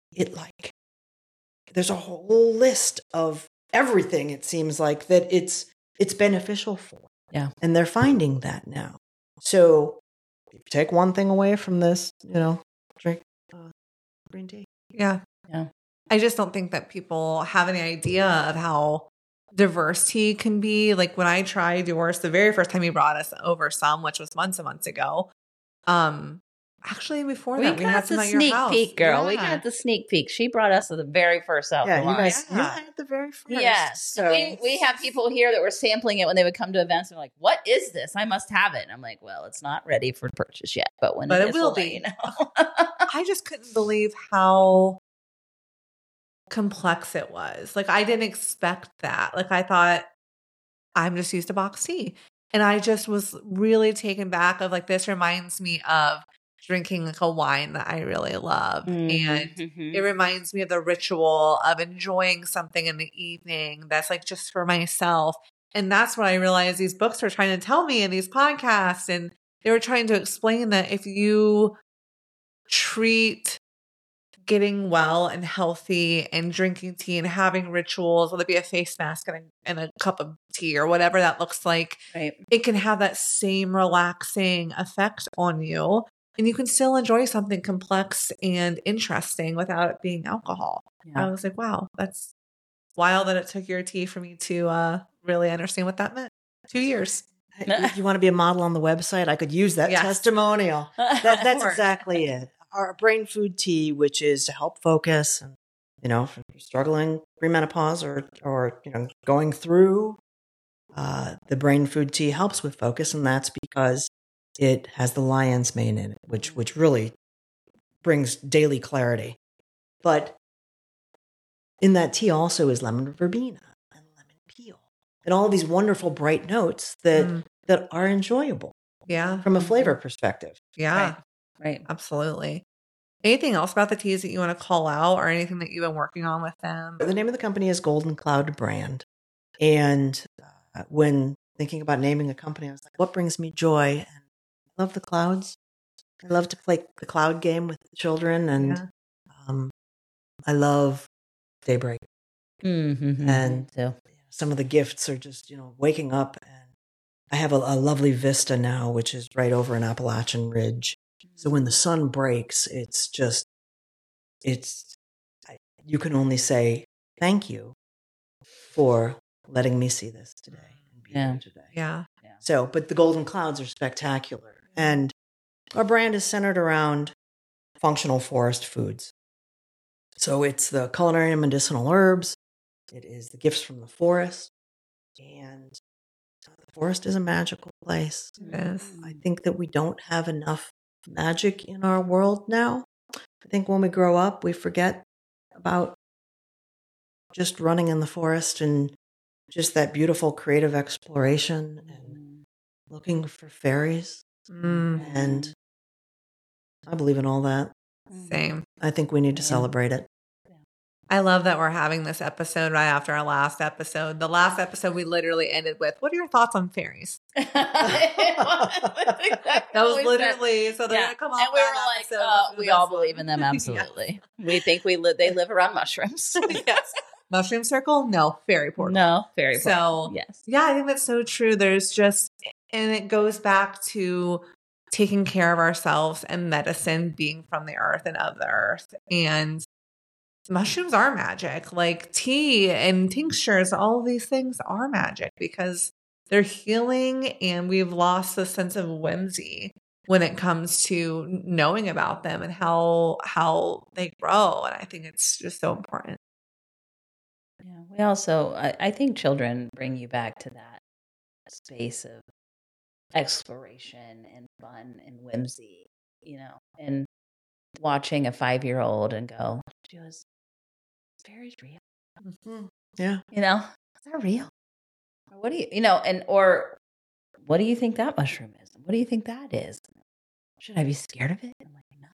there's a whole list of everything, it seems like, that it's beneficial for.
Yeah.
And they're finding that now. So if you take one thing away from this, drink green tea.
Yeah.
Yeah.
I just don't think that people have any idea of how diverse tea can be. Like, when I tried yours the very first time you brought us over some, which was months and months ago. Actually, before that, we had some at your house.
Sneak peek, girl. Yeah. We got the sneak peek. She brought us to the very first out.
Yeah, you guys had the very first.
Yes. So we have people here that were sampling it when they would come to events and they're like, what is this? I must have it. And I'm like, well, it's not ready for purchase yet, but it will be.
I just couldn't believe how complex it was. Like, I didn't expect that. Like, I thought I'm just used to box tea. And I just was really taken back of like, this reminds me of drinking like a wine that I really love. Mm-hmm. And it reminds me of the ritual of enjoying something in the evening that's like just for myself. And that's what I realized these books were trying to tell me in these podcasts. And they were trying to explain that if you treat getting well and healthy and drinking tea and having rituals, whether it be a face mask and a cup of tea or whatever that looks like, right, it can have that same relaxing effect on you. And you can still enjoy something complex and interesting without it being alcohol. Yeah. I was like, wow, that's wild that it took your tea for me to really understand what that meant. 2 years.
If you want to be a model on the website, I could use that testimonial. That's exactly it. Our brain food tea, which is to help focus, and if you're struggling premenopause or going through, the brain food tea helps with focus, and that's because It has the lion's mane in it, which really brings daily clarity. But in that tea also is lemon verbena and lemon peel and all these wonderful bright notes that are enjoyable.
Yeah.
From a flavor perspective.
Yeah.
Right.
Absolutely. Anything else about the teas that you want to call out or anything that you've been working on with them?
The name of the company is Golden Cloud Brand. And when thinking about naming a company, I was like, what brings me joy? And I love the clouds. I love to play the cloud game with the children. And I love daybreak. And some of the gifts are just, waking up. And I have a lovely vista now, which is right over an Appalachian Ridge. So when the sun breaks, you can only say thank you for letting me see this today and be here today.
Yeah.
So, but the golden clouds are spectacular. And our brand is centered around functional forest foods. So it's the culinary and medicinal herbs. It is the gifts from the forest. And the forest is a magical place.
Yes.
I think that we don't have enough magic in our world now. I think when we grow up, we forget about just running in the forest and just that beautiful creative exploration and looking for fairies. And I believe in all that.
Same.
I think we need to celebrate it.
I love that we're having this episode right after our last episode. The last episode we literally ended with, what are your thoughts on fairies? That was literally, so they're going to come on.
And we were like, we all believe in them, absolutely. We think they live around mushrooms.
Yes. Mushroom circle? No. Fairy portal.
No. Fairy portal.
So,
yes.
Yeah, I think that's so true. There's just, and it goes back to taking care of ourselves and medicine being from the earth and of the earth. And mushrooms are magic. Like tea and tinctures, all of these things are magic because they're healing, and we've lost the sense of whimsy when it comes to knowing about them and how they grow. And I think it's just so important.
Yeah. We also, I think children bring you back to that space of exploration and fun and whimsy, and watching a 5-year-old and go, is fairies real?
Yeah.
Is that real? Or what do you, or what do you think that mushroom is? What do you think that is? Should I be scared of it? I'm like, no.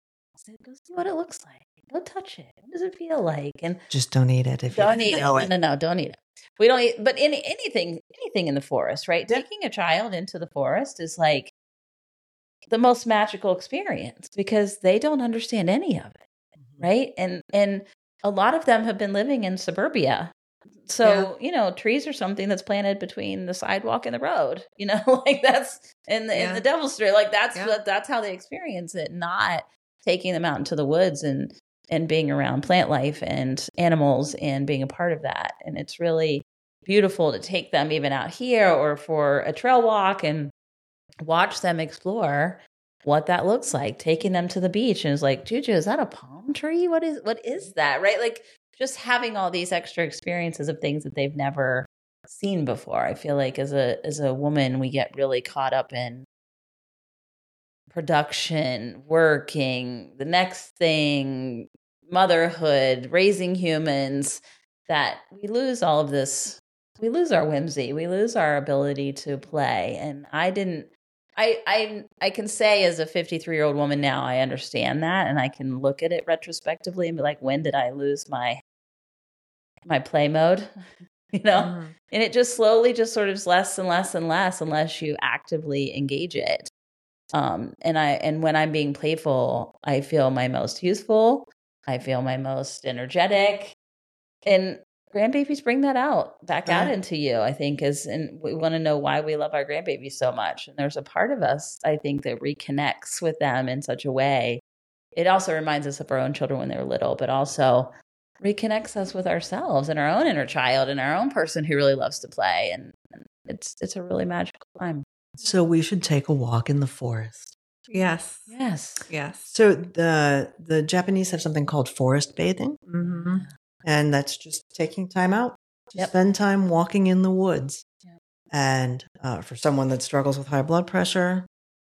Go see what it looks like. Go touch it. What does it feel like? And
just don't eat it.
Don't eat it. No, don't eat it. We don't eat, but anything in the forest, right? Yeah. Taking a child into the forest is like the most magical experience because they don't understand any of it, right? And a lot of them have been living in suburbia. So, trees are something that's planted between the sidewalk and the road, like that's in the Devil's Street. Like that's how they experience it, not taking them out into the woods and being around plant life and animals and being a part of that. And it's really beautiful to take them even out here or for a trail walk and watch them explore what that looks like. Taking them to the beach and it's like, Juju, is that a palm tree? What is that? Right? Like just having all these extra experiences of things that they've never seen before. I feel like as a woman, we get really caught up in production, working, the next thing, motherhood, raising humans, that we lose all of this. We lose our whimsy. We lose our ability to play. And I can say as a 53-year-old woman now, I understand that. And I can look at it retrospectively and be like, when did I lose my play mode? And it just slowly just sort of is less and less and less unless you actively engage it. And when I'm being playful, I feel my most youthful. I feel my most energetic, and grandbabies bring that back out into you, I think, and we want to know why we love our grandbabies so much. And there's a part of us, I think, that reconnects with them in such a way. It also reminds us of our own children when they were little, but also reconnects us with ourselves and our own inner child and our own person who really loves to play. And it's a really magical time.
So we should take a walk in the forest.
Yes.
So the Japanese have something called forest bathing. And that's just taking time out to spend time walking in the woods. And for someone that struggles with high blood pressure,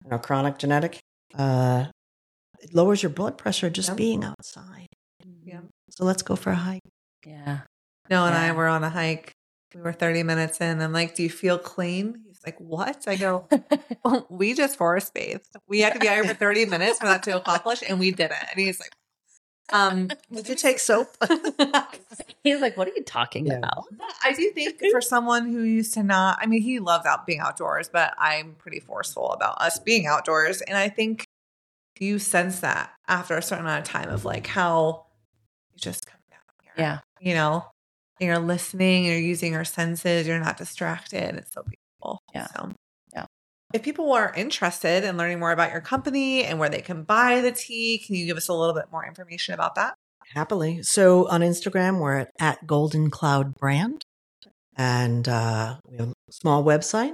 chronic genetic. It lowers your blood pressure just being outside.
Yeah.
So let's go for a hike.
Yeah.
Noah and I were on a hike. We were 30 minutes in. I'm like, do you feel clean? He's like, what? I go, well, we just forest bathed. We had to be out here for 30 minutes for that to accomplish, and we did it. And he's like,
did you take soap?
He's like, what are you talking about?
I do think for someone who used to not, I mean, he loves being outdoors, but I'm pretty forceful about us being outdoors. And I think you sense that after a certain amount of time of like how you just come down here.
Yeah.
You know, you're listening, you're using your senses, you're not distracted. It's so beautiful.
Yeah.
So,
yeah.
If people are interested in learning more about your company and where they can buy the tea, can you give us a little bit more information about that?
Happily. So on Instagram, we're at Golden Cloud Brand. And we have a small website,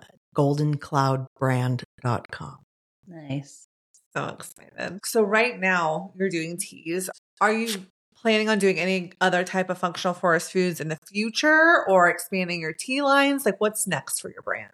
goldencloudbrand.com.
Nice.
So excited. So right now you're doing teas. Are you planning on doing any other type of functional forest foods in the future or expanding your tea lines? Like what's next for your brand?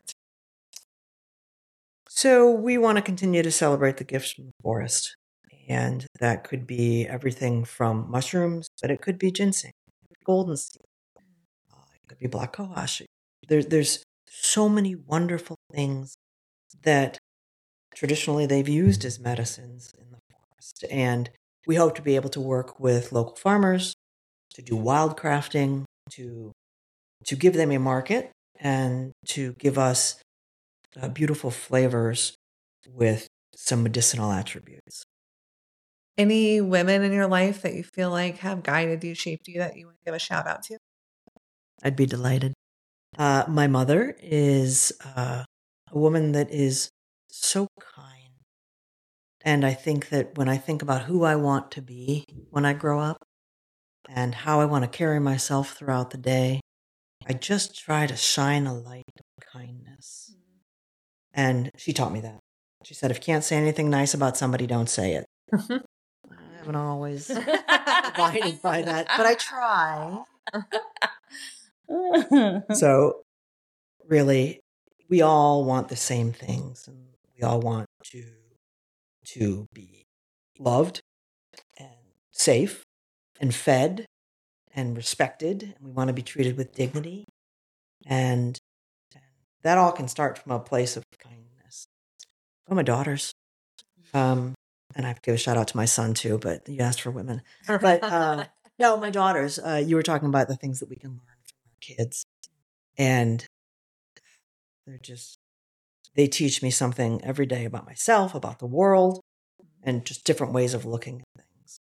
So we want to continue to celebrate the gifts from the forest. And that could be everything from mushrooms, but it could be ginseng, golden seal, it could be black cohosh. There's so many wonderful things that traditionally they've used as medicines in the forest. And we hope to be able to work with local farmers to do wild crafting, to give them a market and to give us beautiful flavors with some medicinal attributes.
Any women in your life that you feel like have guided you, shaped you, that you want to give a shout out to?
I'd be delighted. My mother is a woman that is so kind. And I think that when I think about who I want to be when I grow up and how I want to carry myself throughout the day, I just try to shine a light of kindness. And she taught me that. She said, if you can't say anything nice about somebody, don't say it. I haven't always abided by that, but I try. So really, we all want the same things, and we all want to be loved and safe and fed and respected, and we want to be treated with dignity. And that all can start from a place of kindness. Oh, my daughters. And I have to give a shout out to my son too, but you asked for women. But no, my daughters, you were talking about the things that we can learn from our kids. And they teach me something every day about myself, about the world, and just different ways of looking at things.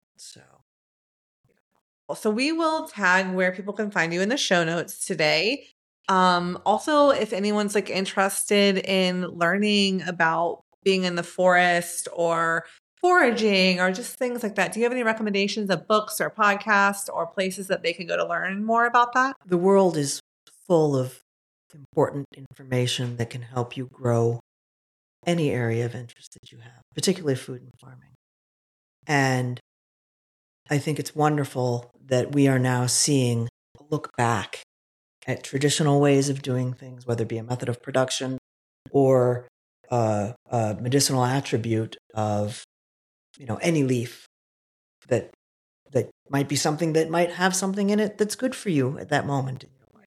So we will tag where people can find you in the show notes today. Also, if anyone's like interested in learning about being in the forest or foraging or just things like that, do you have any recommendations of books or podcasts or places that they can go to learn more about that?
The world is full of important information that can help you grow any area of interest that you have, particularly food and farming. And I think it's wonderful that we are now seeing a look back at traditional ways of doing things, whether it be a method of production or a medicinal attribute of, any leaf that might be something that might have something in it that's good for you at that moment in your life.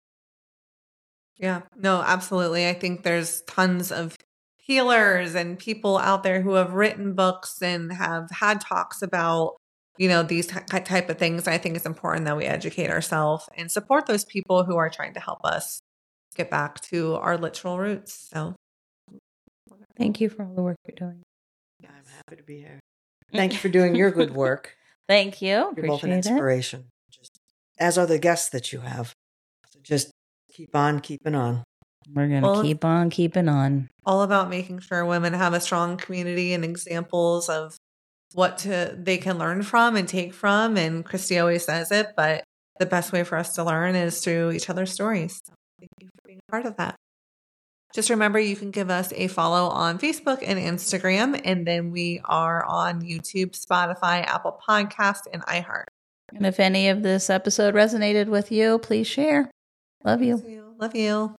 Yeah, no, absolutely. I think there's tons of healers and people out there who have written books and have had talks about, these type of things. I think it's important that we educate ourselves and support those people who are trying to help us get back to our literal roots. So
thank you for all the work you're doing.
I'm happy to be here. Thank you for doing your good work.
Thank you.
You're
Appreciate
both an inspiration, as are the guests that you have. So just keep on keeping on.
We're going to keep on keeping on.
All about making sure women have a strong community and examples of what they can learn from and take from. And Christy always says it, but the best way for us to learn is through each other's stories. So thank you for being a part of that. Just remember, you can give us a follow on Facebook and Instagram, and then we are on YouTube, Spotify, Apple Podcasts, and iHeart.
And if any of this episode resonated with you, please share. Love you.
Love you.